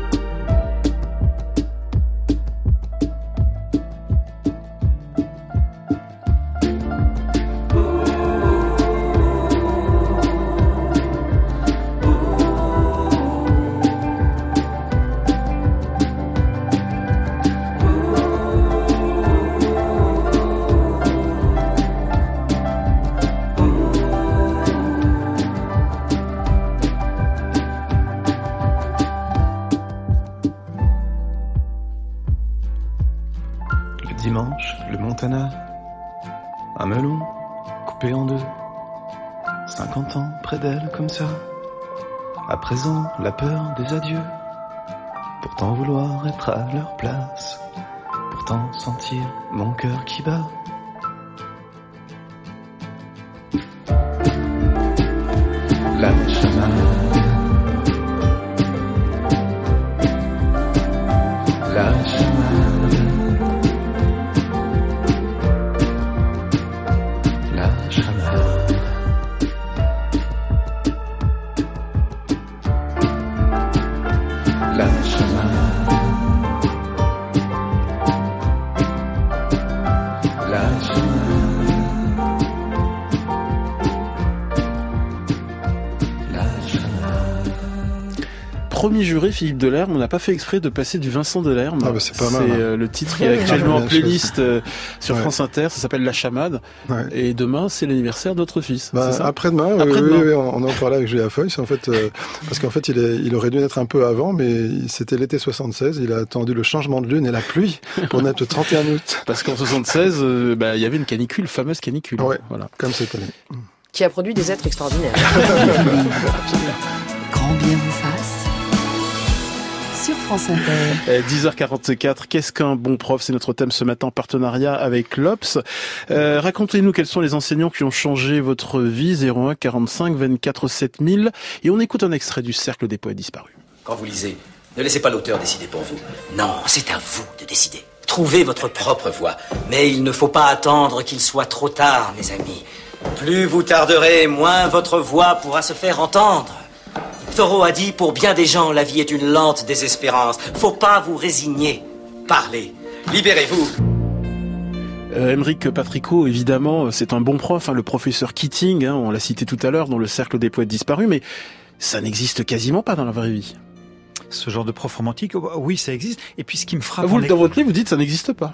Dimanche, le Montana, un melon coupé en deux, cinquante ans près d'elle comme ça, à présent la peur des adieux, pourtant vouloir être à leur place, pourtant sentir mon cœur qui bat. La chamade, la chamade, la chamade. La chamade, la chamade, la chamade. Premier juré, Philippe Delerme, on n'a pas fait exprès de passer du Vincent Delerme. Ah bah c'est pas mal. C'est hein. euh, le titre qui est actuellement en playlist euh, sur Ouais. France Inter, ça s'appelle La Chamade. Ouais. Et demain, c'est l'anniversaire d'autre fils. Bah, c'est ça après-demain, oui, Après-demain. oui, oui, on en parlait avec Julia Foyce, en fait, euh, parce qu'en fait, il, est, il aurait dû naître un peu avant, mais c'était l'été soixante-seize, il a attendu le changement de lune et la pluie pour naître le trente et un août. Parce qu'en soixante-seize, euh, bah, il y avait une canicule, fameuse canicule. Ouais, voilà. Comme cette année. Qui a produit des êtres extraordinaires. Grand bien vous fasse. Sur France Inter. dix heures quarante-quatre, qu'est-ce qu'un bon prof? C'est notre thème ce matin en partenariat avec l'O P S. Euh, racontez-nous quels sont les enseignants qui ont changé votre vie. Zéro un quarante-cinq vingt-quatre sept mille. Et on écoute un extrait du Cercle des poètes disparus. Quand vous lisez, ne laissez pas l'auteur décider pour vous. Non, c'est à vous de décider. Trouvez votre propre voie. Mais il ne faut pas attendre qu'il soit trop tard, mes amis. Plus vous tarderez, moins votre voix pourra se faire entendre. Thoreau a dit, pour bien des gens, la vie est une lente désespérance. Faut pas vous résigner. Parlez. Libérez-vous. Euh, Émeric Patricot, évidemment, c'est un bon prof, hein, le professeur Keating, hein, on l'a cité tout à l'heure, dans le Cercle des poètes disparus, mais ça n'existe quasiment pas dans la vraie vie. Ce genre de prof romantique, oui, ça existe. Et puis ce qui me frappe... Vous, les... dans votre livre, vous dites ça n'existe pas.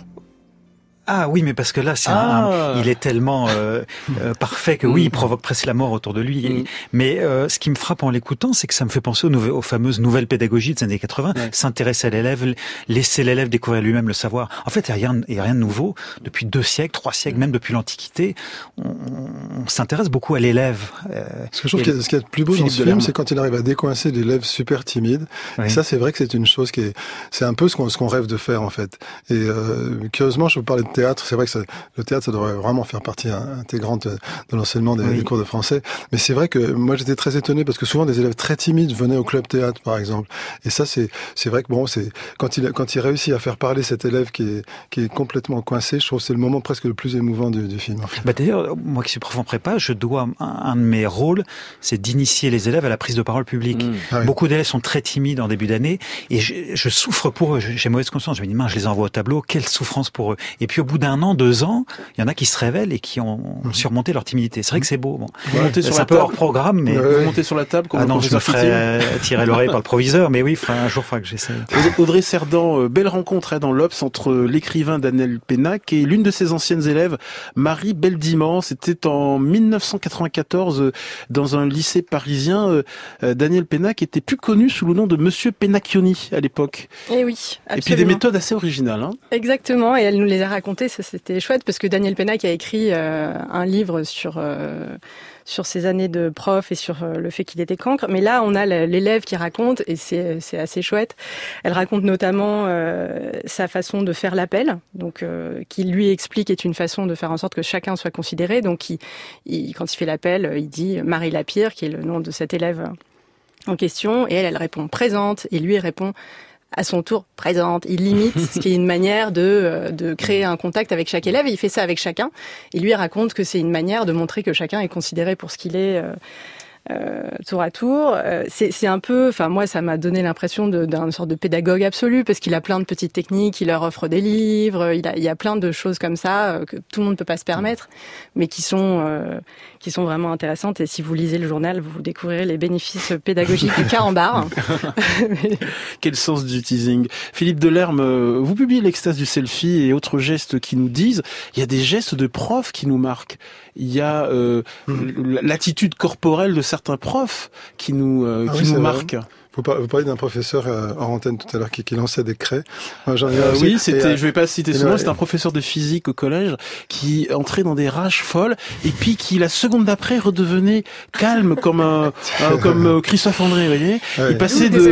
Ah oui, mais parce que là, c'est ah. un, il est tellement euh, euh, parfait que oui, il provoque presque la mort autour de lui. Mm. Mais euh, ce qui me frappe en l'écoutant, c'est que ça me fait penser aux, nouvel, aux fameuses nouvelles pédagogies des années quatre-vingts. Ouais. S'intéresser à l'élève, laisser l'élève découvrir lui-même le savoir. En fait, il n'y a rien, il y a rien de nouveau. Depuis deux siècles, trois siècles, mm. même depuis l'Antiquité, on, on s'intéresse beaucoup à l'élève. Euh, ce que je trouve qu'il y a, ce qu'il y a de plus beau Philippe dans ce film, c'est quand il arrive à décoincer l'élève super timide. Oui. Et ça, c'est vrai que c'est une chose qui est, c'est un peu ce qu'on, ce qu'on rêve de faire en fait. Et euh, curieusement, je vous parlais de théâtre. C'est vrai que ça, le théâtre, ça devrait vraiment faire partie intégrante de l'enseignement des, oui. des cours de français. Mais c'est vrai que moi, j'étais très étonné parce que souvent des élèves très timides venaient au club théâtre, par exemple. Et ça, c'est, c'est vrai que bon, c'est quand il, quand il réussit à faire parler cet élève qui est, qui est complètement coincé, je trouve que c'est le moment presque le plus émouvant du, du film. En fait. Bah d'ailleurs, moi qui suis prof en prépa, je dois un, un de mes rôles, c'est d'initier les élèves à la prise de parole publique. Mmh. Ah oui. Beaucoup d'élèves sont très timides en début d'année et je, je souffre pour eux. J'ai mauvaise conscience. Je me dis, mince, je les envoie au tableau. Quelle souffrance pour eux. Et puis au bout d'un an, deux ans, il y en a qui se révèlent et qui ont mmh. surmonté leur timidité. C'est vrai que c'est beau. Bon. Vous montez sur c'est la un peu table. hors programme, mais vous ouais. montez sur la table. Comme ah non, je me ferais euh, tirer l'oreille par le proviseur. Mais oui, un jour, il faudra que j'essaie. Audrey Cerdan, euh, belle rencontre hein, dans l'Obs entre l'écrivain Daniel Pénac et l'une de ses anciennes élèves, Marie Beldiment. C'était en mille neuf cent quatre-vingt-quatorze euh, dans un lycée parisien. Euh, euh, Daniel Pénac était plus connu sous le nom de Monsieur Pénacchioni à l'époque. Et oui, absolument. Et puis des méthodes assez originales. Hein. Exactement, et elle nous les a racontées. Ça, c'était chouette parce que Daniel Pénac a écrit euh, un livre sur euh, sur ses années de prof et sur euh, le fait qu'il était cancre. Mais là, on a l'élève qui raconte et c'est c'est assez chouette. Elle raconte notamment euh, sa façon de faire l'appel, donc euh, qui lui explique est une façon de faire en sorte que chacun soit considéré. Donc, il, il, quand il fait l'appel, il dit Marie Lapire, qui est le nom de cet élève en question, et elle, elle répond présente, et lui il répond à son tour présente. Il limite, ce qui est une manière de de créer un contact avec chaque élève, et il fait ça avec chacun. Et lui il raconte que c'est une manière de montrer que chacun est considéré pour ce qu'il est. Euh, Euh, tour à tour, euh, c'est, c'est un peu, enfin moi ça m'a donné l'impression de, d'un sorte de pédagogue absolu parce qu'il a plein de petites techniques, il leur offre des livres, il a, il y a plein de choses comme ça euh, que tout le monde peut pas se permettre, mais qui sont euh, qui sont vraiment intéressantes. Et si vous lisez le journal, vous découvrirez les bénéfices pédagogiques du carambar. Quel sens du teasing. Philippe Delerme, vous publiez l'extase du selfie et autres gestes qui nous disent, il y a des gestes de profs qui nous marquent. Il y a euh, mmh. l'attitude corporelle de certains profs qui nous, euh, ah qui oui, nous marquent. Vous parlez d'un professeur euh, en antenne tout à l'heure qui, qui lançait des craies. Moi, j'en ai euh, aussi, oui, c'était. euh, je vais pas citer son nom. C'était un professeur de physique au collège qui entrait dans des rages folles et puis qui la seconde d'après redevenait calme comme un, un comme euh, Christophe André. Vous voyez, ouais. Il passait de.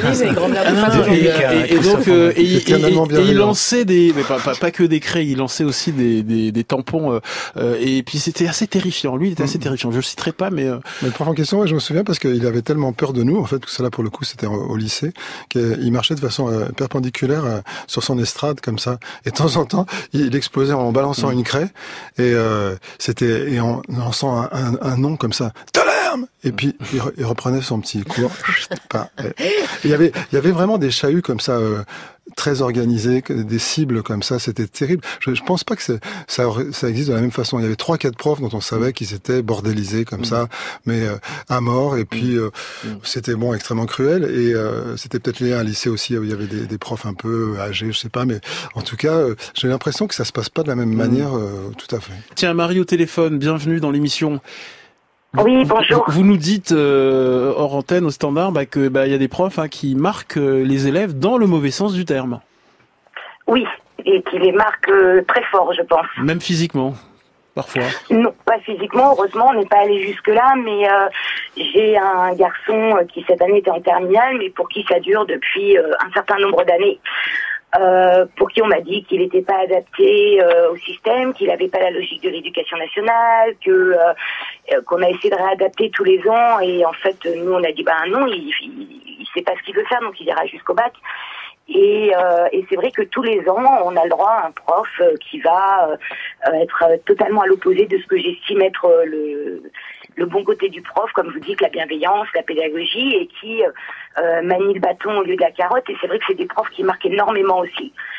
Et donc euh, et, et, et, et il lançait des, mais pas, pas, pas que des craies. Il lançait aussi des des, des tampons. Euh, et puis c'était assez terrifiant. Lui, il était assez terrifiant. Je le citerai pas, mais. Euh... Mais le prof en question, je me souviens parce qu'il avait tellement peur de nous. En fait, que ça là pour le coup, c'était au lycée, qu'il marchait de façon euh, perpendiculaire euh, sur son estrade comme ça, et de temps en temps il explosait en balançant mmh. une craie, et euh, c'était et en lançant un, un, un nom comme ça, Delerme, et puis il, re, il reprenait son petit cours. Il y avait il y avait vraiment des chahuts comme ça. Euh, très organisé, des cibles comme ça, c'était terrible. Je, je pense pas que ça, ça existe de la même façon. Il y avait trois, quatre profs dont on savait qu'ils étaient bordélisés comme mmh. ça, mais euh, à mort. Et puis euh, mmh. c'était bon, extrêmement cruel. Et euh, c'était peut-être lié à un lycée aussi où il y avait des, des profs un peu âgés, je sais pas. Mais en tout cas, euh, j'ai l'impression que ça se passe pas de la même mmh. manière, euh, tout à fait. Tiens, Marie au téléphone, bienvenue dans l'émission. Oui, bonjour. Vous, vous nous dites euh, hors antenne au standard bah, que bah, y a des profs hein, qui marquent euh, les élèves dans le mauvais sens du terme. Oui, et qui les marquent euh, très fort, je pense. Même physiquement, parfois. Non, pas physiquement. Heureusement, on n'est pas allé jusque là. Mais euh, j'ai un garçon qui cette année était en terminale, mais pour qui ça dure depuis euh, un certain nombre d'années. Euh, pour qui on m'a dit qu'il n'était pas adapté euh, au système, qu'il n'avait pas la logique de l'éducation nationale, que euh, qu'on a essayé de réadapter tous les ans, et en fait nous on a dit bah non, il, il, il sait pas ce qu'il veut faire, donc il ira jusqu'au bac. Et, euh, et c'est vrai que tous les ans on a le droit à un prof euh, qui va euh, être totalement à l'opposé de ce que j'estime être euh, le le bon côté du prof, comme vous dites, la bienveillance, la pédagogie, et qui euh, manie le bâton au lieu de la carotte. Et c'est vrai que c'est des profs qui marquent énormément aussi.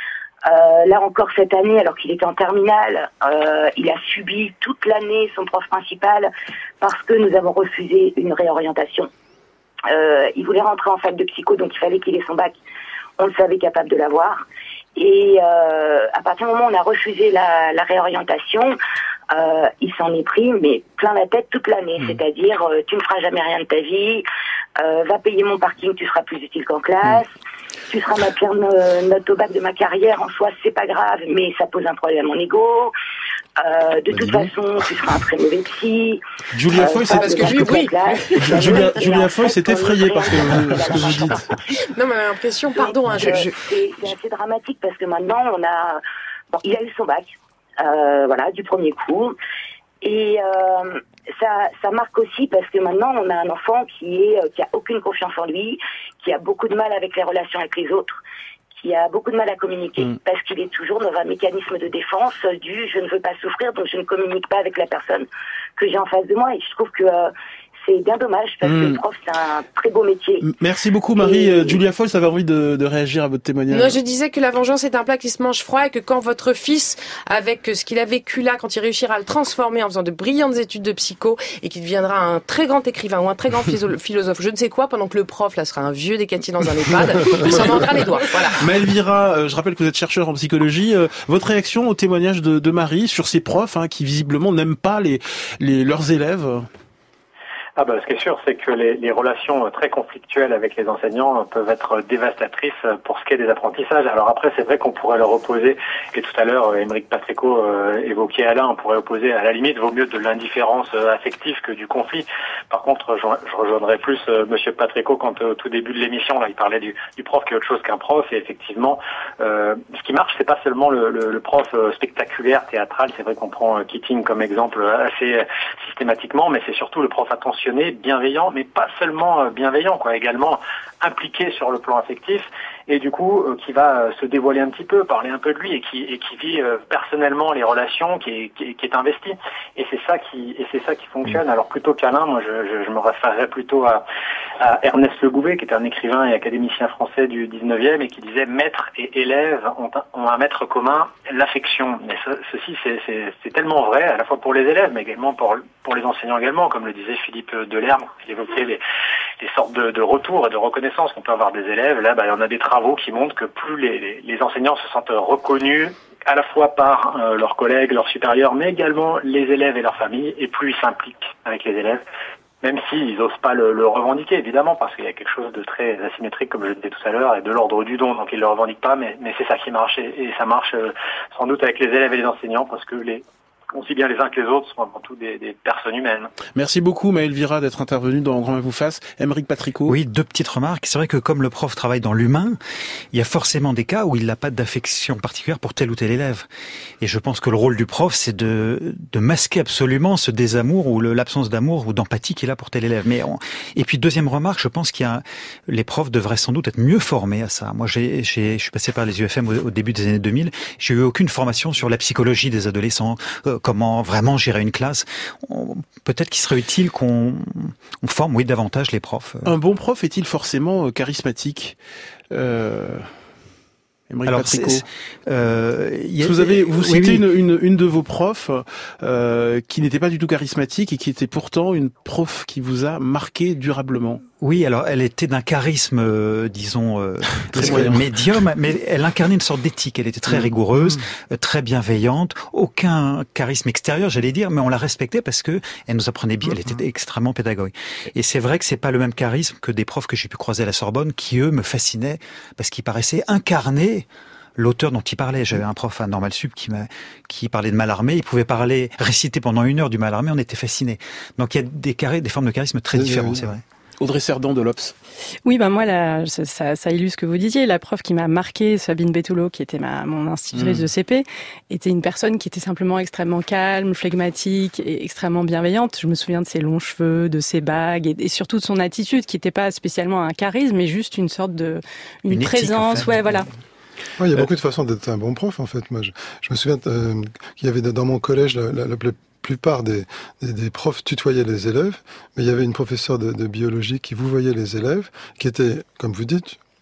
Euh, là encore cette année, alors qu'il était en terminale, euh, il a subi toute l'année son prof principal parce que nous avons refusé une réorientation. Euh, il voulait rentrer en fac de psycho, donc il fallait qu'il ait son bac. On le savait capable de l'avoir. Et euh, à partir du moment où on a refusé la, la réorientation, euh, il s'en est pris, mais plein la tête toute l'année. Mmh. C'est-à-dire, euh, tu ne feras jamais rien de ta vie, euh, va payer mon parking, tu seras plus utile qu'en classe. Mmh. Tu seras ma pire note au bac de ma carrière, en soi c'est pas grave, mais ça pose un problème à mon ego. Euh, de bah, toute façon, tu seras un très mauvais psy. Julia euh, Foy, c'est parce que lui, oui. Julia, Julia Foy s'est effrayée par ce que vous dites. Non, mais l'impression, pardon, hein, je, je... C'est, c'est assez dramatique parce que maintenant on a, bon, il a eu son bac, euh, voilà, du premier coup, et euh, ça, ça marque aussi parce que maintenant on a un enfant qui est, qui a aucune confiance en lui, qui a beaucoup de mal avec les relations avec les autres, qui a beaucoup de mal à communiquer mmh. parce qu'il est toujours dans un mécanisme de défense du je ne veux pas souffrir, donc je ne communique pas avec la personne que j'ai en face de moi. Et je trouve que euh, c'est bien dommage parce mmh. que le prof, c'est un très beau métier. Merci beaucoup Marie. Et... Julia Foy, ça avait envie de, de réagir à votre témoignage. Non, je disais que la vengeance est un plat qui se mange froid et que quand votre fils, avec ce qu'il a vécu là, quand il réussira à le transformer en faisant de brillantes études de psycho et qu'il deviendra un très grand écrivain ou un très grand philosophe, je ne sais quoi, pendant que le prof là sera un vieux décati dans un EHPAD, il s'en mordra les doigts. Voilà. Mais Elvira, euh, je rappelle que vous êtes chercheur en psychologie. Euh, votre réaction au témoignage de, de Marie sur ces profs hein, qui visiblement n'aiment pas les, les leurs élèves? Ah bah, ce qui est sûr, c'est que les, les relations très conflictuelles avec les enseignants peuvent être dévastatrices pour ce qui est des apprentissages. Alors après, c'est vrai qu'on pourrait leur opposer, et tout à l'heure, Émeric Patrico euh, évoquait Alain, on pourrait opposer à la limite, vaut mieux de l'indifférence affective que du conflit. Par contre, je, je rejoindrais plus euh, Monsieur Patrico quand euh, au tout début de l'émission, là, il parlait du, du prof qui est autre chose qu'un prof, et effectivement, euh, ce qui marche, c'est pas seulement le, le, le prof euh, spectaculaire, théâtral, c'est vrai qu'on prend euh, Keating comme exemple assez euh, systématiquement, mais c'est surtout le prof attention bienveillant, mais pas seulement bienveillant, quoi, également impliqué sur le plan affectif et du coup euh, qui va euh, se dévoiler un petit peu, parler un peu de lui et qui et qui vit euh, personnellement les relations, qui est, qui est, qui est investi et c'est ça qui et c'est ça qui fonctionne. Alors plutôt qu'Alain, moi je, je, je me référerais plutôt à, à Ernest Le Gouvet, qui était un écrivain et académicien français du dix-neuvième et qui disait maître et élève ont un, ont un maître commun, l'affection. Mais ce, ceci c'est, c'est, c'est tellement vrai à la fois pour les élèves mais également pour pour les enseignants également, comme le disait Philippe Delerme, il évoquait les les sortes de, de retours et de reconnaissance qu'on peut avoir des élèves. Là, bah, il y en a des travaux qui montrent que plus les, les, les enseignants se sentent reconnus à la fois par euh, leurs collègues, leurs supérieurs, mais également les élèves et leurs familles, et plus ils s'impliquent avec les élèves, même s'ils n'osent pas le, le revendiquer, évidemment, parce qu'il y a quelque chose de très asymétrique, comme je le disais tout à l'heure, et de l'ordre du don, donc ils ne le revendiquent pas, mais, mais c'est ça qui marche, et, et ça marche euh, sans doute avec les élèves et les enseignants, parce que les aussi bien les uns que les autres sont avant tout des, des personnes humaines. Merci beaucoup Maëlle Vira d'être intervenue dans Grand Bien vous fasse. Émeric Patrico. Oui, deux petites remarques. C'est vrai que comme le prof travaille dans l'humain, il y a forcément des cas où il n'a pas d'affection particulière pour tel ou tel élève. Et je pense que le rôle du prof, c'est de, de masquer absolument ce désamour ou le, l'absence d'amour ou d'empathie qu'il a pour tel élève. Mais on... Et puis deuxième remarque, je pense qu'il y a les profs devraient sans doute être mieux formés à ça. Moi, j'ai, j'ai, je suis passé par les U F M au, au début des années deux mille. J'ai eu aucune formation sur la psychologie des adolescents. Euh, comment vraiment gérer une classe. On, peut-être qu'il serait utile qu'on on forme, oui, davantage les profs. Un bon prof est-il forcément charismatique euh... Alors, euh, a, vous avez vous oui, citez oui. Une, une une de vos profs euh, qui n'était pas du tout charismatique et qui était pourtant une prof qui vous a marqué durablement. Oui, alors elle était d'un charisme, euh, disons, euh, très médium, mais elle incarnait une sorte d'éthique. Elle était très rigoureuse, mmh. très bienveillante, aucun charisme extérieur, j'allais dire, mais on la respectait parce que elle nous apprenait bien. Elle était extrêmement pédagogue. Et c'est vrai que c'est pas le même charisme que des profs que j'ai pu croiser à la Sorbonne, qui eux me fascinaient parce qu'ils paraissaient incarner l'auteur dont il parlait. J'avais un prof à Normal Sup qui m'a, qui parlait de Mallarmé. Il pouvait parler, réciter pendant une heure du Mallarmé. On était fascinés. Donc il y a des carrés, des formes de charisme très oui, différentes, oui. c'est vrai. Audrey Cerdan de l'Obs. Oui, ben moi, là, ça, ça illustre ce que vous disiez. La prof qui m'a marqué, Sabine Bettoulot, qui était ma, mon institutrice mmh. de C P, était une personne qui était simplement extrêmement calme, flegmatique et extrêmement bienveillante. Je me souviens de ses longs cheveux, de ses bagues et, et surtout de son attitude, qui n'était pas spécialement un charisme, mais juste une sorte de, une, une présence. Éthique, en fait. Ouais, voilà. Ouais, il y a beaucoup de façons d'être un bon prof, en fait. Moi, je, je me souviens euh, qu'il y avait dans mon collège la, la, la plupart des, des, des profs tutoyaient les élèves, mais il y avait une professeure de, de biologie qui vous voyait les élèves, qui était, comme vous dites,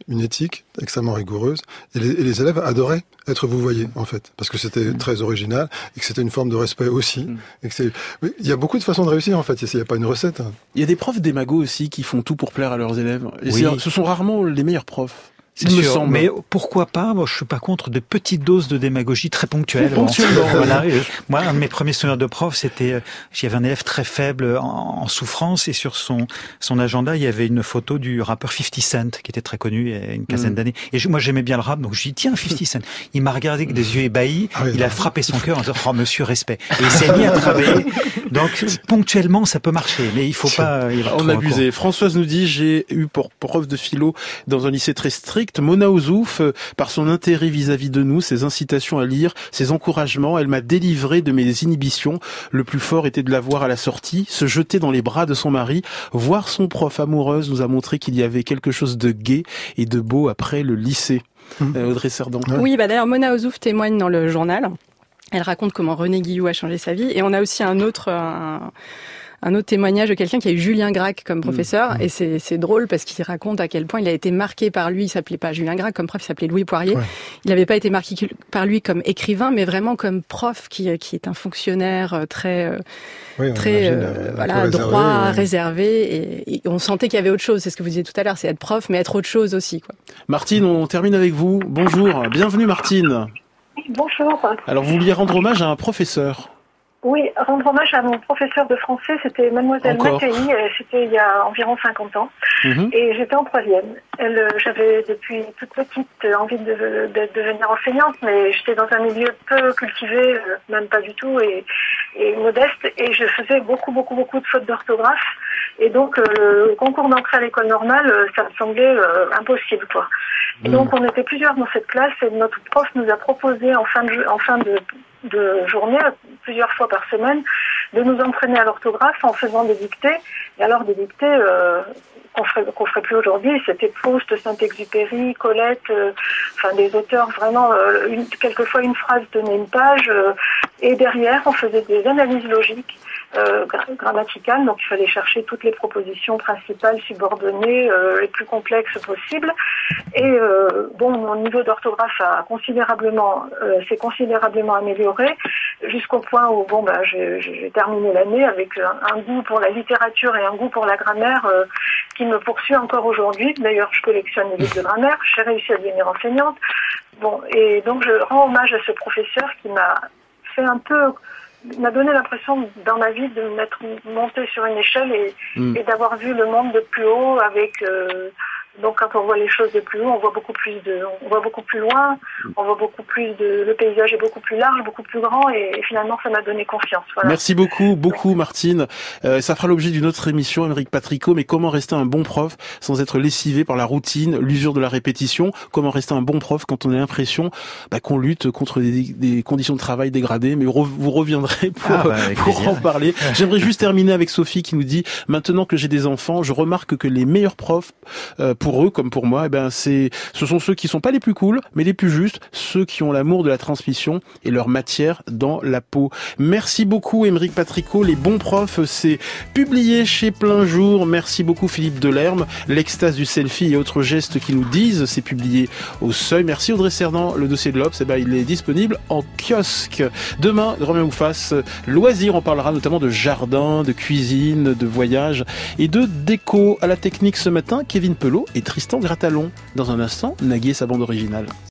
une éthique extrêmement rigoureuse, et les, et les élèves adoraient être vouvoyés, en fait, parce que c'était mmh. très original, et que c'était une forme de respect aussi. Mmh. Et que c'est... Il y a beaucoup de façons de réussir, en fait, il n'y a pas une recette. Hein. Il y a des profs démagos aussi qui font tout pour plaire à leurs élèves. Et oui. ce sont rarement les meilleurs profs. C'est Il sûr, me semble. mais pourquoi pas? Moi, je suis pas contre de petites doses de démagogie très ponctuelles. Ponctuellement. Voilà. Moi, un de mes premiers souvenirs de prof, c'était, j'avais un élève très faible en, en souffrance, et sur son son agenda, il y avait une photo du rappeur fifty Cent, qui était très connu il y a une quinzaine mmh. d'années. Et je, moi, j'aimais bien le rap, donc je lui ai dit, tiens, fifty Cent. Il m'a regardé avec des yeux ébahis. Ah oui, il non. a frappé son cœur en disant, oh, monsieur, respect. Et il s'est mis à travailler. Donc, ponctuellement, ça peut marcher, mais il faut pas. Il On a abusé. Françoise nous dit, j'ai eu pour prof de philo dans un lycée très strict, Mona Ozouf, par son intérêt vis-à-vis de nous, ses incitations à lire, ses encouragements, elle m'a délivré de mes inhibitions. Le plus fort était de la voir à la sortie, se jeter dans les bras de son mari. Voir son prof amoureuse nous a montré qu'il y avait quelque chose de gai et de beau après le lycée. Mmh. Euh, Audrey Cerdan. Oui, bah d'ailleurs, Mona Ozouf témoigne dans le journal. Elle raconte comment René Guilloux a changé sa vie. Et on a aussi un autre... Un... un autre témoignage de quelqu'un qui a eu Julien Gracq comme professeur, mmh. et c'est, c'est drôle parce qu'il raconte à quel point il a été marqué par lui. Il s'appelait pas Julien Gracq comme prof, il s'appelait Louis Poirier. Ouais. Il n'avait pas été marqué par lui comme écrivain, mais vraiment comme prof qui, qui est un fonctionnaire très, oui, très euh, voilà, réservé, droit, ouais. réservé, et, et on sentait qu'il y avait autre chose. C'est ce que vous disiez tout à l'heure, c'est être prof, mais être autre chose aussi, quoi. Martine, on termine avec vous. Bonjour, bienvenue Martine. Bonjour. Alors vous vouliez rendre hommage à un professeur. Oui, rendre hommage à mon professeur de français, c'était Mademoiselle Mattei, c'était il y a environ cinquante ans, mmh. et j'étais en troisième. Elle, j'avais depuis toute petite envie de, de, de devenir enseignante, mais j'étais dans un milieu peu cultivé, même pas du tout, et, et modeste, et je faisais beaucoup, beaucoup, beaucoup de fautes d'orthographe, et donc le concours d'entrée à l'école normale, ça me semblait euh, impossible, quoi. Et mmh. donc on était plusieurs dans cette classe, et notre prof nous a proposé en fin de, en fin de de journée, plusieurs fois par semaine, de nous entraîner à l'orthographe en faisant des dictées. Et alors des dictées euh, qu'on ferait, qu'on ferait plus aujourd'hui, c'était Proust, Saint-Exupéry, Colette, euh, enfin des auteurs vraiment, euh, une, quelquefois une phrase tenait une page, euh, et derrière on faisait des analyses logiques, euh, grammaticales, donc il fallait chercher toutes les propositions principales, subordonnées, euh, les plus complexes possibles. Et euh, bon, mon niveau d'orthographe a considérablement, euh, s'est considérablement amélioré, jusqu'au point où bon, bah, j'ai, j'ai terminé l'année avec un, un goût pour la littérature et un goût pour la grammaire euh, qui me poursuit encore aujourd'hui. D'ailleurs, je collectionne les livres de grammaire, j'ai réussi à devenir enseignante. Bon, et donc je rends hommage à ce professeur qui m'a fait un peu, m'a donné l'impression dans ma vie de m'être montée sur une échelle et, mmh. et d'avoir vu le monde de plus haut avec... Euh, donc quand on voit les choses de plus haut, on voit beaucoup plus de, on voit beaucoup plus loin, on voit beaucoup plus de, le paysage est beaucoup plus large, beaucoup plus grand, et, et finalement ça m'a donné confiance. Voilà. Merci beaucoup, beaucoup Martine. Euh, ça fera l'objet d'une autre émission, Émeric Patricot, mais comment rester un bon prof sans être lessivé par la routine, l'usure de la répétition? Comment rester un bon prof quand on a l'impression bah, qu'on lutte contre des, des conditions de travail dégradées? Mais re, vous reviendrez pour, ah bah, pour en parler. J'aimerais juste terminer avec Sophie qui nous dit, maintenant que j'ai des enfants, je remarque que les meilleurs profs, euh, pour eux comme pour moi, eh ben c'est, ce sont ceux qui sont pas les plus cool, mais les plus justes, ceux qui ont l'amour de la transmission et leur matière dans la peau. Merci beaucoup Émeric Patricot. Les bons profs, c'est publié chez Plein Jour. Merci beaucoup Philippe Delerme. L'extase du selfie et autres gestes qui nous disent, c'est publié au Seuil. Merci Audrey Cerdan. Le dossier de l'Obs, eh ben il est disponible en kiosque. Demain, grand bien vous fasse, loisirs, on parlera notamment de jardin, de cuisine, de voyage et de déco. À la technique ce matin, Kevin Pelot et Tristan Gratalon. Dans un instant, Nagui et sa bande originale.